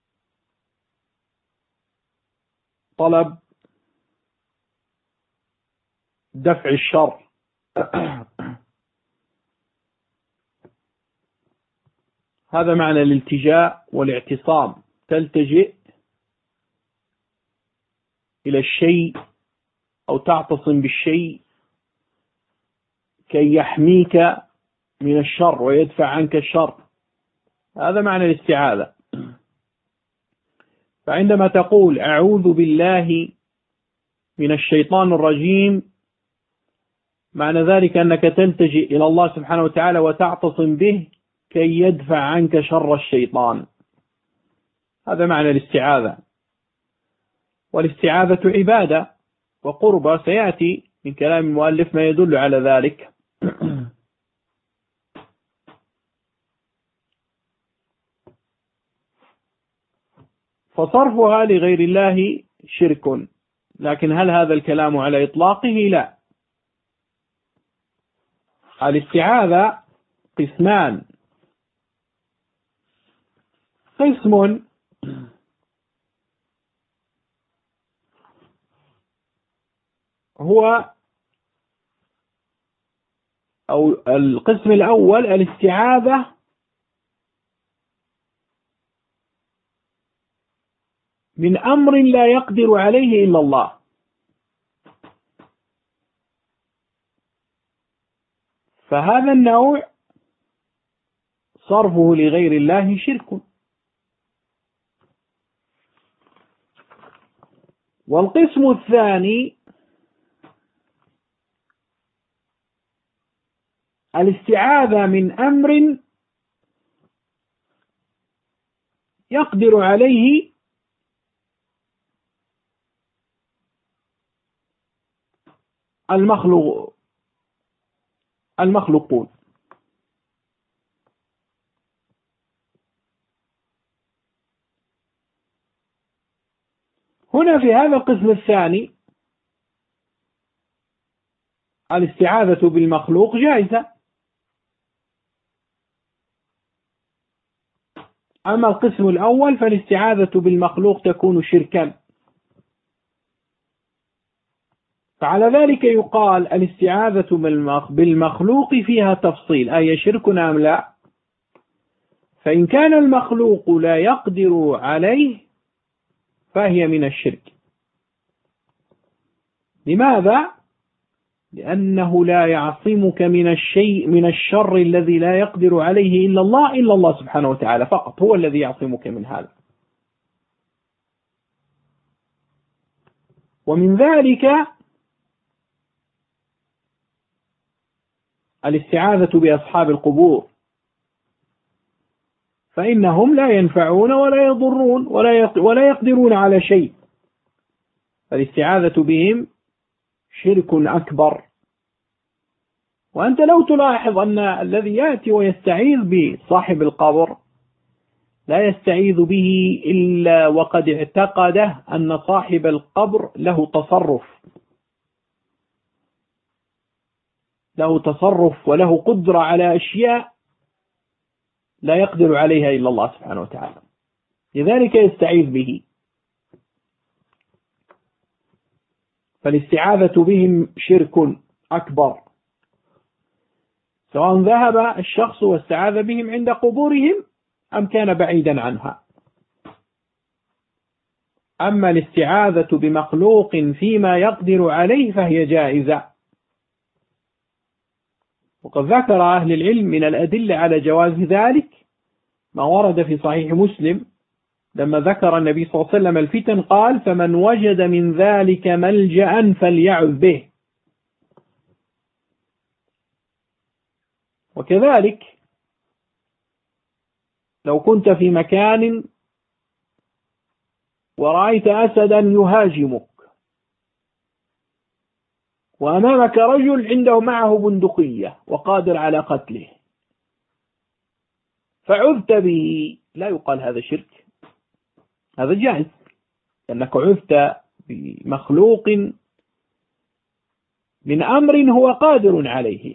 طلب دفع الشر. هذا معنى الالتجاء والاعتصام، تلتجئ إلى الشيء أو تعتصم بالشيء كي يحميك من الشر ويدفع عنك الشر. هذا معنى الاستعاذة. فعندما تقول أعوذ بالله من الشيطان الرجيم، معنى ذلك أنك تلتجئ إلى الله سبحانه وتعالى وتعتصم به كي يدفع عنك شر الشيطان. هذا معنى الاستعاذة. والاستعاذة عبادة وقربة، سيأتي من كلام المؤلف ما يدل على ذلك. فصرفها لغير الله شرك. لكن هل هذا الكلام على إطلاقه؟ لا. الاستعاذة قسمان: قسم هو أو القسم الأول الاستعاذة من أمر لا يقدر عليه إلا الله، فهذا النوع صرفه لغير الله شرك. والقسم الثاني الاستعاذة من أمر يقدر عليه المخلوقون. هنا في هذا القسم الثاني الاستعاذة بالمخلوق جائزة، أما القسم الأول فالاستعاذة بالمخلوق تكون شركا. فعلى ذلك يقال الاستعاذة بالمخلوق فيها تفصيل، أي شرك أم لا؟ فإن كان المخلوق لا يقدر عليه فهي من الشرك. لماذا؟ لأنه لا يعصمك من الشر الذي لا يقدر عليه إلا الله سبحانه وتعالى فقط، هو الذي يعصمك من هذا. ومن ذلك الاستعاذة بأصحاب القبور، فإنهم لا ينفعون ولا يضرون ولا يقدرون على شيء، فالاستعاذة بهم شرك أكبر. وأنت لو تلاحظ أن الذي يأتي ويستعيذ بصاحب القبر لا يستعيذ به إلا وقد اعتقده أن صاحب القبر له تصرف وله قدرة على أشياء لا يقدر عليها إلا الله سبحانه وتعالى، لذلك يستعيذ به. فالاستعاذة بهم شرك أكبر، سواء ذهب الشخص واستعاذ بهم عند قبورهم أم كان بعيدا عنها. أما الاستعاذة بمخلوق فيما يقدر عليه فهي جائزة. وقد ذكر أهل العلم من الأدلة على جواز ذلك ما ورد في صحيح مسلم لما ذكر النبي صلى الله عليه وسلم الفتن قال: فمن وجد من ذلك ملجأ فليعذ به. وكذلك لو كنت في مكان ورأيت أسدا يهاجمك وأمامك رجل عنده معه بندقية وقادر على قتله فعذت به، لا يقال هذا شرك، هذا جائز، لأنك عذت بمخلوق من أمر هو قادر عليه.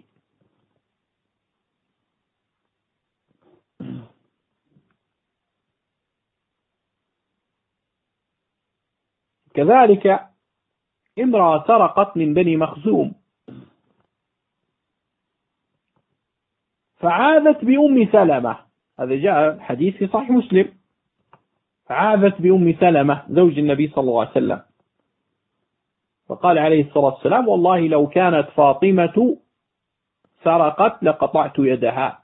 كذلك امرأة سرقت من بني مخزوم فعاذت بأم سلمة، هذا جاء حديث في صحيح مسلم، فعاذت بأم سلمة زوج النبي صلى الله عليه وسلم، فقال عليه الصلاة والسلام: والله لو كانت فاطمة سرقت لقطعت يدها.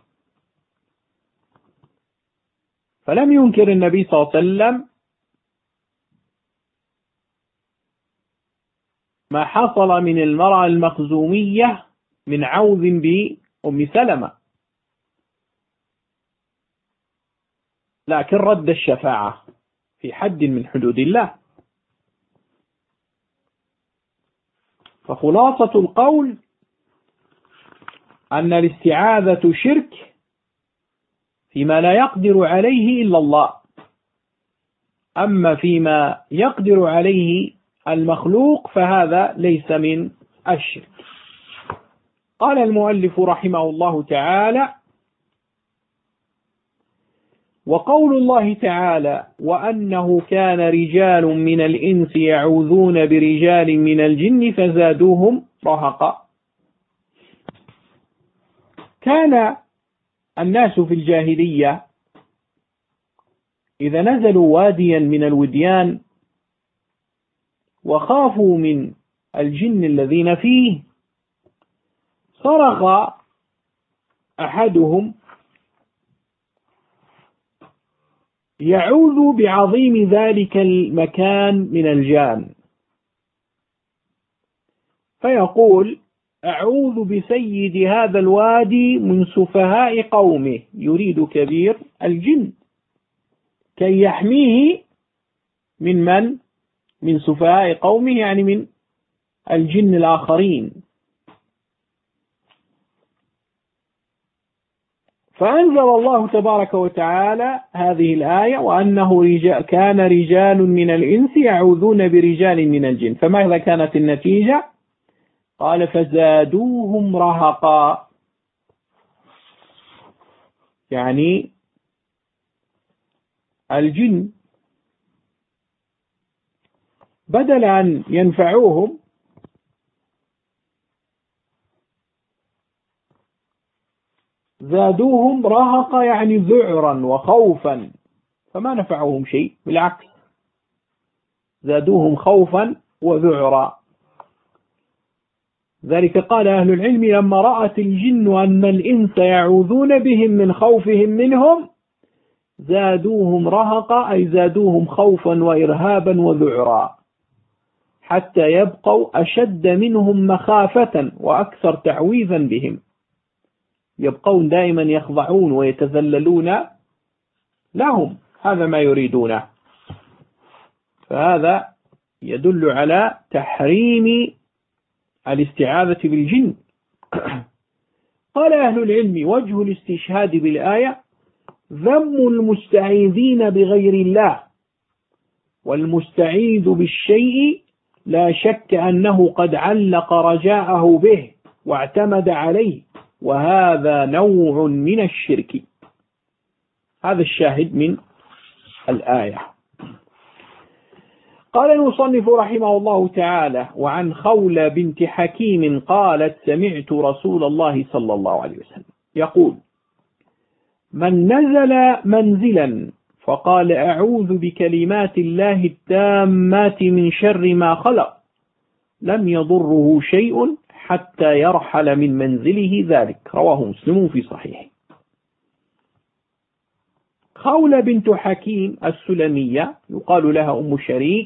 فلم ينكر النبي صلى الله عليه وسلم ما حصل من المرأة المخزومية من عوذ بأم سلمة، لكن رد الشفاعة في حد من حدود الله. فخلاصة القول أن الاستعاذة شرك فيما لا يقدر عليه إلا الله، أما فيما يقدر عليه المخلوق فهذا ليس من الشرك. قال المؤلف رحمه الله تعالى: وقول الله تعالى: وأنه كان رجال من الإنس يعوذون برجال من الجن فزادوهم رهقا. كان الناس في الجاهلية إذا نزلوا واديا من الوديان وخافوا من الجن الذين فيه صرخ أحدهم يعوذ بعظيم ذلك المكان من الجان، فيقول: أعوذ بسيد هذا الوادي من سفهاء قومه، يريد كبير الجن، كي يحميه من سفهاء قومه، يعني من الجن الآخرين. فأنزل الله تبارك وتعالى هذه الآية: وأنه كان رجال من الإنس يعوذون برجال من الجن. فماذا كانت النتيجة؟ قال: فزادوهم رهقا، يعني الجن بدل أن ينفعوهم زادوهم رهقا، يعني ذعرا وخوفا، فما نفعوهم شيء، بالعكس زادوهم خوفا وذعرا. ذلك قال أهل العلم لما رأت الجن أن الإنس يعوذون بهم من خوفهم منهم زادوهم رهقا، أي زادوهم خوفا وإرهابا وذعرا، حتى يبقوا أشد منهم مخافة وأكثر تعويذا بهم، يبقون دائما يخضعون ويتذللون لهم، هذا ما يريدونه. فهذا يدل على تحريم الاستعاذة بالجن. قال أهل العلم وجه الاستشهاد بالآية ذم المستعيذين بغير الله، والمستعيذ بالشيء لا شك أنه قد علق رجاءه به واعتمد عليه، وهذا نوع من الشرك. هذا الشاهد من الآية. قال المصنف رحمه الله تعالى وعن خولة بنت حكيم قالت سمعت رسول الله صلى الله عليه وسلم يقول من نزل منزلا فقال أعوذ بكلمات الله التامات من شر ما خلق لم يضره شيء حتى يرحل من منزله ذلك، رواه مسلم في صحيحه. خولة بنت حكيم السلمية يقال لها أم شريك،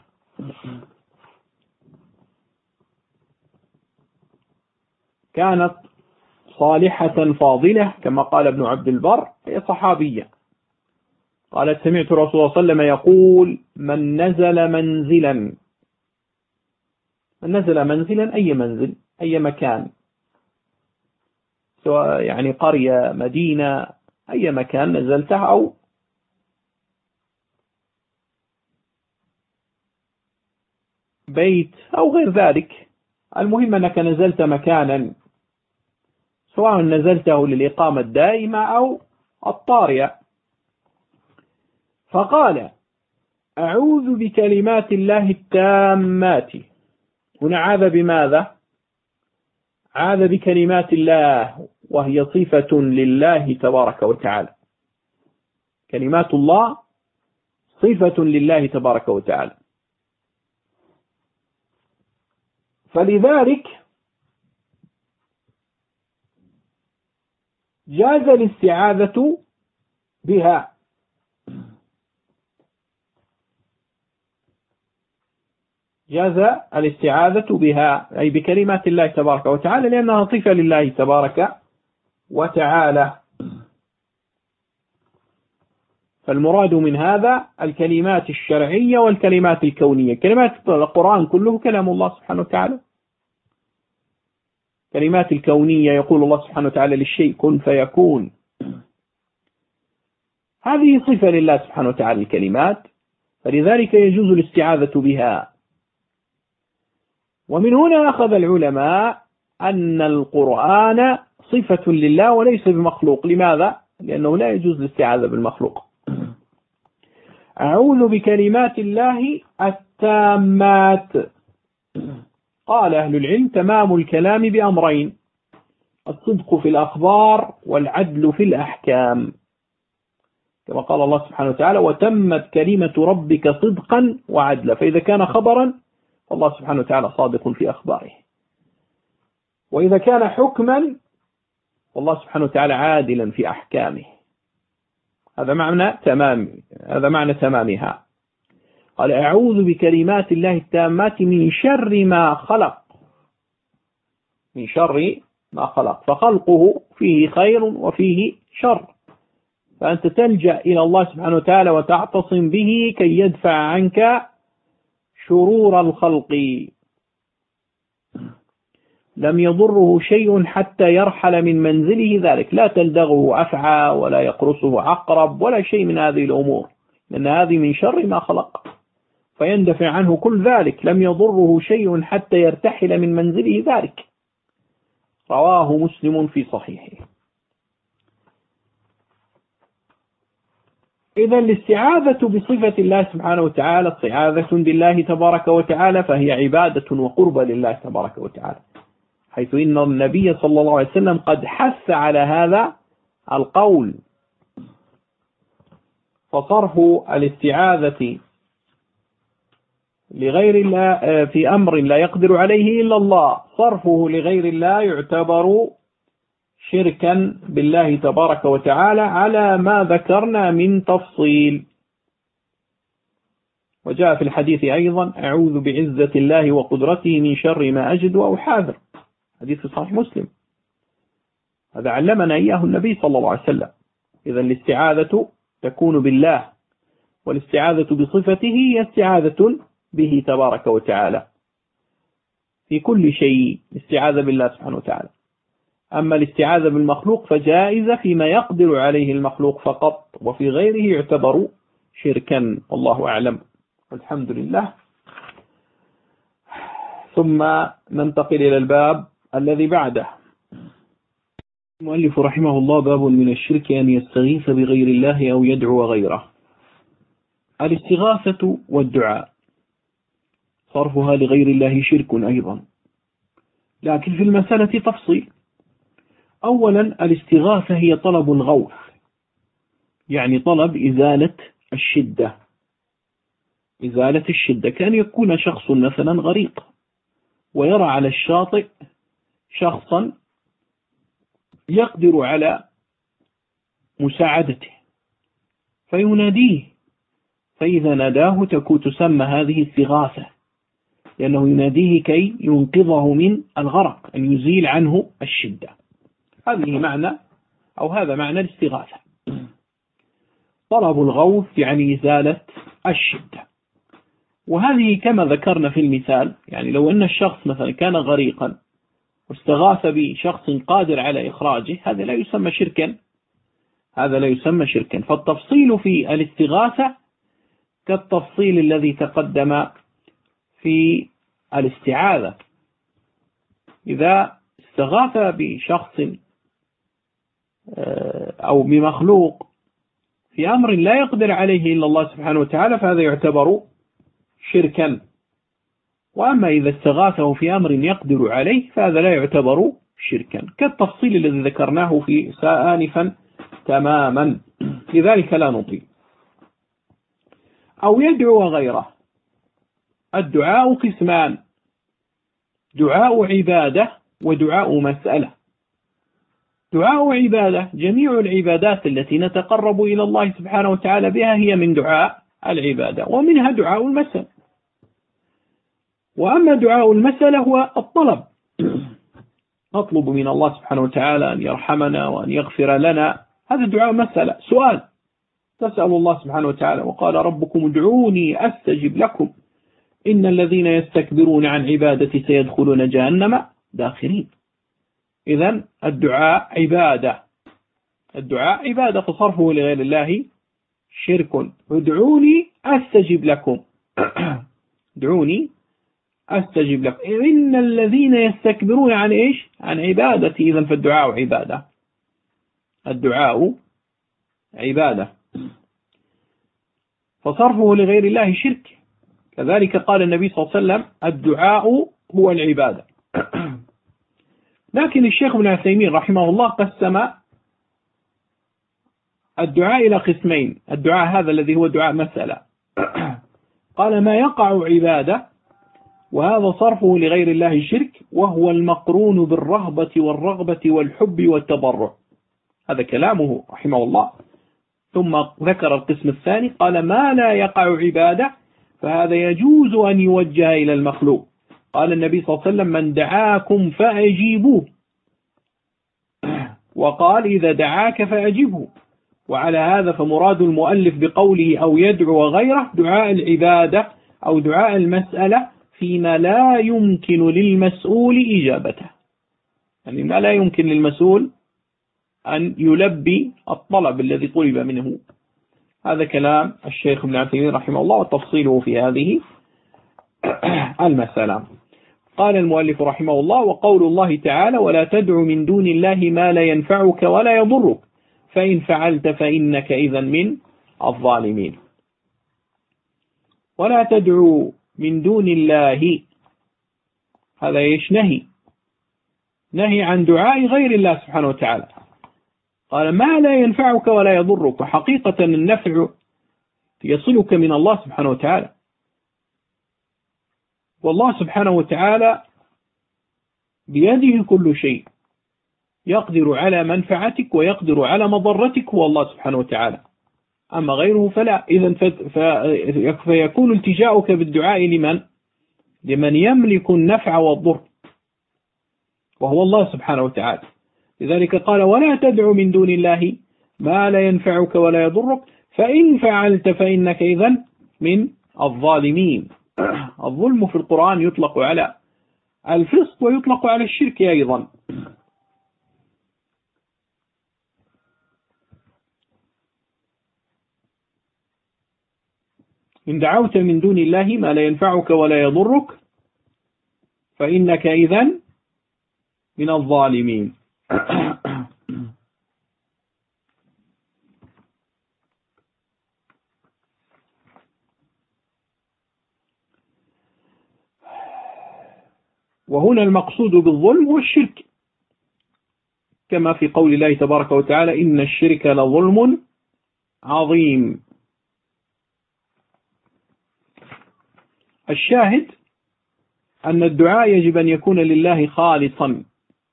كانت صالحة فاضلة كما قال ابن عبد البر، هي صحابية. قالت سمعت رسول الله صلى الله عليه وسلم يقول من نزل منزلا، من نزل منزلا أي منزل أي مكان، سواء يعني قرية مدينة أي مكان نزلته أو بيت أو غير ذلك، المهم أنك نزلت مكانا سواء نزلته للإقامة الدائمة أو الطارئة. فقال أعوذ بكلمات الله التامات، هنا عاذ بماذا؟ عاذ بكلمات الله، وهي صفة لله تبارك وتعالى، كلمات الله صفة لله تبارك وتعالى، فلذلك جاز الاستعاذة بها، جاز الاستعاذة بها أي بكلمات الله تبارك وتعالى، لأنها صفة لله تبارك وتعالى. فالمراد من هذا الكلمات الشرعية والكلمات الكونية. كلمات القرآن كله كلام الله سبحانه وتعالى. كلمات الكونية يقول الله سبحانه وتعالى للشيء كن فيكون، هذه صفة لله سبحانه وتعالى الكلمات، فلذلك يجوز الاستعاذة بها. ومن هنا أخذ العلماء أن القرآن صفة لله وليس بمخلوق. لماذا؟ لأنه لا يجوز الاستعاذة بالمخلوق. أعوذ بكلمات الله التامات. قال أهل العلم تمام الكلام بأمرين: الصدق في الأخبار والعدل في الأحكام، كما قال الله سبحانه وتعالى وتمت كلمة ربك صدقا وعدلا. فإذا كان خبرا فالله سبحانه وتعالى صادق في أخباره، وإذا كان حكما والله سبحانه وتعالى عادلا في أحكامه. هذا معنى تمامها. قال أعوذ بكلمات الله التامات من شر ما خلق، من شر ما خلق، فخلقه فيه خير وفيه شر، فأنت تلجأ إلى الله سبحانه وتعالى وتعتصم به كي يدفع عنك شرور الخلق. لم يضره شيء حتى يرحل من منزله ذلك، لا تلدغه أفعى ولا يقرصه عقرب ولا شيء من هذه الأمور، لأن هذه من شر ما خلق، فيندفع عنه كل ذلك. لم يضره شيء حتى يرتحل من منزله ذلك، رواه مسلم في صحيحه. إذا الاستعاذة بصفة الله سبحانه وتعالى استعاذة بالله تبارك وتعالى، فهي عبادة وقربة لله تبارك وتعالى، حيث إن النبي صلى الله عليه وسلم قد حث على هذا القول. فصرف الاستعاذة لغير الله في أمر لا يقدر عليه إلا الله، صرفه لغير الله يعتبر شركا بالله تبارك وتعالى على ما ذكرنا من تفصيل. وجاء في الحديث أيضا: أعوذ بعزة الله وقدرته من شر ما أجد أو حاذر، حديث صحيح مسلم. هذا علمنا إياه النبي صلى الله عليه وسلم. إذا الاستعاذة تكون بالله، والاستعاذة بصفته هي استعاذة به تبارك وتعالى في كل شيء، استعاذة بالله سبحانه وتعالى. أما الاستعاذة بالمخلوق فجائزة فيما يقدر عليه المخلوق فقط، وفي غيره يعتبر شركا، والله أعلم، والحمد لله. ثم ننتقل إلى الباب الذي بعده. المؤلف رحمه الله: باب من الشرك أن يستغيث بغير الله أو يدعو غيره. الاستغاثة والدعاء صرفها لغير الله شرك أيضا، لكن في المسألة تفصيل. أولا، الاستغاثة هي طلب الغوث، يعني طلب إزالة الشدة، إزالة الشدة. كان يكون شخص مثلا غريق ويرى على الشاطئ شخصا يقدر على مساعدته فيناديه، فإذا ناداه تسمى هذه استغاثة، لأنه يناديه كي ينقذه من الغرق، أن يزيل عنه الشدة. هذه معنى أو هذا معنى الاستغاثة، طلب الغوث يعني إزالة الشدة. وهذه كما ذكرنا في المثال، يعني لو أن الشخص مثلا كان غريقا واستغاث بشخص قادر على إخراجه، هذا لا يسمى شركا، هذا لا يسمى شركا. فالتفصيل في الاستغاثة كالتفصيل الذي تقدم في الاستعاذة. إذا استغاث بشخص أو بمخلوق في أمر لا يقدر عليه إلا الله سبحانه وتعالى فهذا يعتبر شركا. وأما إذا استغاثه في أمر يقدر عليه فهذا لا يعتبر شركا، كالتفصيل الذي ذكرناه في آنفا تماما، لذلك لا نطيل. أو يدعو غيره. الدعاء قسمان: دعاء عبادة ودعاء مسألة. دعاء عبادة جميع العبادات التي نتقرب إلى الله سبحانه وتعالى بها هي من دعاء العبادة، ومنها دعاء المسألة. وأما دعاء المسألة هو الطلب، نطلب من الله سبحانه وتعالى أن يرحمنا وأن يغفر لنا، هذا دعاء مسألة، سؤال، تسأل الله سبحانه وتعالى: وقال ربكم ادعوني أستجب لكم إن الذين يستكبرون عن عبادتي سيدخلون جهنم داخرين. إذن الدعاء عبادة، الدعاء عبادة، فصرفه لغير الله شرك. ادعوني أستجب لكم ادعوني أستجب لكم إن الذين يستكبرون عن إيش؟ عن عبادتي. إذن فالدعاء عبادة، الدعاء عبادة، فصرفه لغير الله شرك. كذلك قال النبي صلى الله عليه وسلم: الدعاء هو العبادة. لكن الشيخ ابن عثيمين رحمه الله قسم الدعاء إلى قسمين: الدعاء هذا الذي هو دعاء مسألة، قال ما يقع عبادة، وهذا صرفه لغير الله شرك، وهو المقرون بالرهبة والرغبة والحب والتضرع. هذا كلامه رحمه الله. ثم ذكر القسم الثاني، قال ما لا يقع عبادة، فهذا يجوز أن يوجه إلى المخلوق. قال النبي صلى الله عليه وسلم: من دعاكم فأجيبوه، وقال إذا دعاك فأجبه. وعلى هذا فمراد المؤلف بقوله أو يدعو غيره دعاء العبادة أو دعاء المسألة فيما لا يمكن للمسؤول إجابته، يعني ما لا يمكن للمسؤول أن يلبي الطلب الذي طلب منه. هذا كلام الشيخ ابن عثيمين رحمه الله، وتفصيله في هذه المسألة. قال المؤلف رحمه الله: وقول الله تعالى: ولا تدع من دون الله ما لا ينفعك ولا يضرك فإن فعلت فإنك إذا من الظالمين. ولا تدعوا من دون الله، هذا نهي عن دعاء غير الله سبحانه وتعالى. قال ما لا ينفعك ولا يضرك، وحقيقة النفع يصلك من الله سبحانه وتعالى، والله سبحانه وتعالى بيده كل شيء، يقدر على منفعتك ويقدر على مضرتك هو الله سبحانه وتعالى، أما غيره فلا. إذن فيكون التجاؤك بالدعاء لمن يملك النفع والضر، وهو الله سبحانه وتعالى. لذلك قال ولا تدع من دون الله ما لا ينفعك ولا يضرك، فإن فعلت فإنك إذن من الظالمين. الظلم في القرآن يطلق على الفسق ويطلق على الشرك أيضا. إن دعوت من دون الله ما لا ينفعك ولا يضرك فإنك إذن من الظالمين. وهنا المقصود بالظلم هو الشرك، كما في قول الله تبارك وتعالى إن الشرك لظلم عظيم. الشاهد أن الدعاء يجب أن يكون لله خالصا،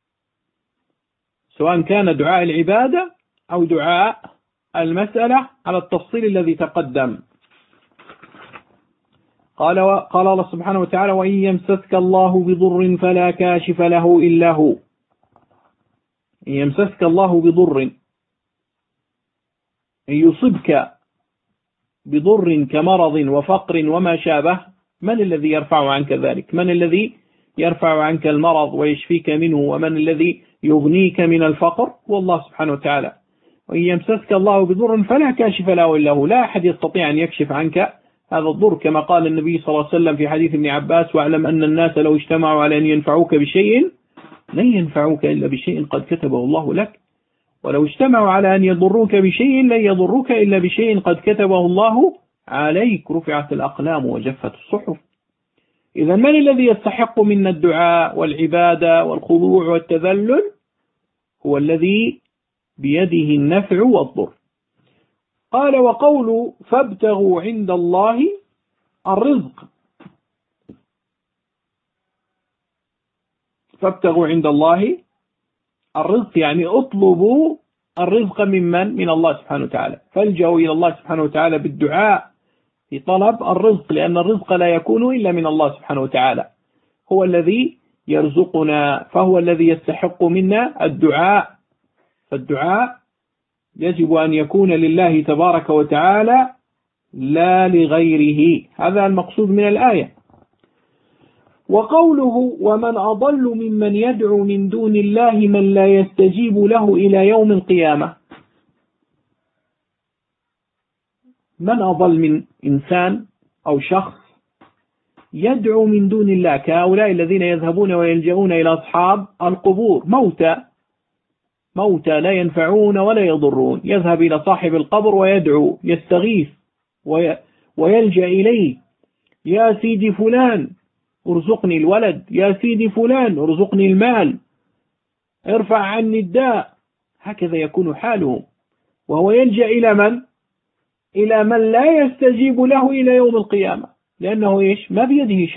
سواء كان دعاء العبادة أو دعاء المسألة على التفصيل الذي تقدم. قال الله سبحانه وتعالى وإن يمسسك الله بضر فلا كاشف له إلا هو. إن يمسسك الله بضر، إن يصبك بضر كمرض وفقر وما شابه، من الذي يرفع عنك ذلك؟ من الذي يرفع عنك المرض ويشفيك منه؟ ومن الذي يغنيك من الفقر؟ والله سبحانه وتعالى. وإن يمسسك الله بضر فلا كاشف له إلا هو، لا أحد يستطيع أن يكشف عنك هذا الضر، كما قال النبي صلى الله عليه وسلم في حديث ابن عباس واعلم أن الناس لو اجتمعوا على أن ينفعوك بشيء لن ينفعوك إلا بشيء قد كتبه الله لك، ولو اجتمعوا على أن يضروك بشيء لن يضروك إلا بشيء قد كتبه الله عليك، رفعت الأقلام وجفت الصحف. إذا من الذي يستحق منا الدعاء والعبادة والخضوع والتذلل؟ هو الذي بيده النفع والضر. قال وقول فابتغوا عند الله الرزق، فابتغوا عند الله الرزق يعني اطلبوا الرزق من الله سبحانه وتعالى، فالجأوا إلى الله سبحانه وتعالى بالدعاء في طلب الرزق، لأن الرزق لا يكون إلا من الله سبحانه وتعالى، هو الذي يرزقنا، فهو الذي يستحق منا الدعاء. فالدعاء يجب أن يكون لله تبارك وتعالى لا لغيره، هذا المقصود من الآية. وقوله ومن أضل ممن يدعو من دون الله من لا يستجيب له إلى يوم القيامة. من أضل من إنسان أو شخص يدعو من دون الله، كهؤلاء الذين يذهبون ويلجؤون إلى أصحاب القبور، موتى لا ينفعون ولا يضرون، يذهب إلى صاحب القبر ويدعو، يستغيث ويلجأ إليه، يا سيدي فلان ارزقني الولد، يا سيدي فلان ارزقني المال، ارفع عني الداء. هكذا يكون حاله، وهو يلجأ إلى من؟ إلى من لا يستجيب له إلى يوم القيامة، لأنه إيش؟ ما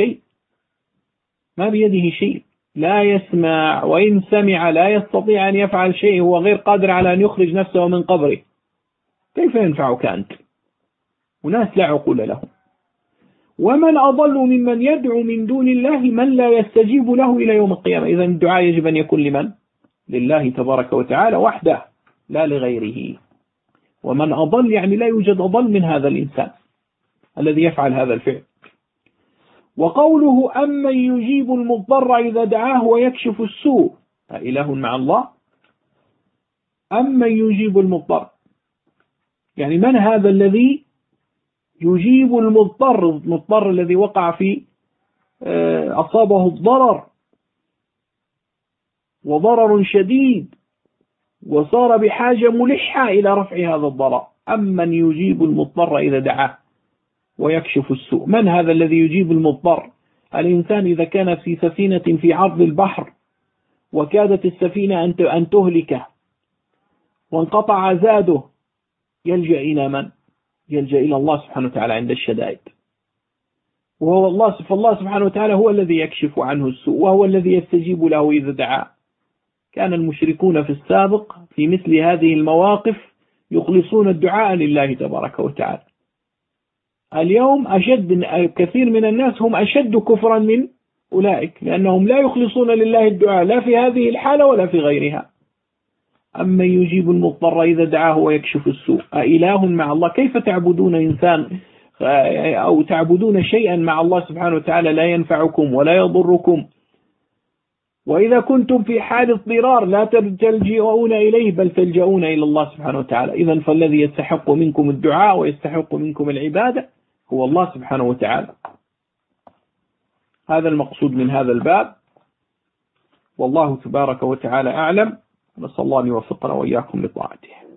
بيده شيء، لا يسمع، وإن سمع لا يستطيع أن يفعل شيء، هو غير قادر على أن يخرج نفسه من قبره، كيف ينفعك أنت؟ وناس لا عقول لهم. ومن أضل ممن يدعو من دون الله من لا يستجيب له إلى يوم القيامة. إذن الدعاء يجب أن يكون لمن؟ لله تبارك وتعالى وحده لا لغيره. ومن أضل يعني لا يوجد أضل من هذا الإنسان الذي يفعل هذا الفعل. وقوله أمن يجيب المضطر إذا دعاه ويكشف السوء، إله مع الله؟ أمن يجيب المضطر يعني من هذا الذي يجيب المضطر الذي وقع في أصابه الضرر وضرر شديد وصار بحاجة ملحة إلى رفع هذا الضرر، أمن يجيب المضطر إذا دعاه ويكشف السوء. من هذا الذي يجيب المضطر؟ الإنسان إذا كان في سفينة في عرض البحر وكادت السفينة أن تهلكه وانقطع زاده، يلجأ إلى من؟ يلجأ إلى الله سبحانه وتعالى عند الشدائد، وهو الله سبحانه وتعالى هو الذي يكشف عنه السوء، وهو الذي يستجيب له إذا دعاه. كان المشركون في السابق في مثل هذه المواقف يخلصون الدعاء لله تبارك وتعالى. اليوم كثير من الناس هم أشد كفرا من أولئك، لأنهم لا يخلصون لله الدعاء لا في هذه الحالة ولا في غيرها. أما يجيب المضطر إذا دعاه ويكشف السوء، أإله مع الله؟ كيف تعبدون إنسان أو تعبدون شيئا مع الله سبحانه وتعالى لا ينفعكم ولا يضركم؟ وإذا كنتم في حال اضطرار لا تلجئون إليه بل تلجؤون إلى الله سبحانه وتعالى. إذن فالذي يستحق منكم الدعاء ويستحق منكم العبادة هو الله سبحانه وتعالى. هذا المقصود من هذا الباب، والله تبارك وتعالى أعلم. نسأل الله أن يوفقنا وإياكم لطاعته.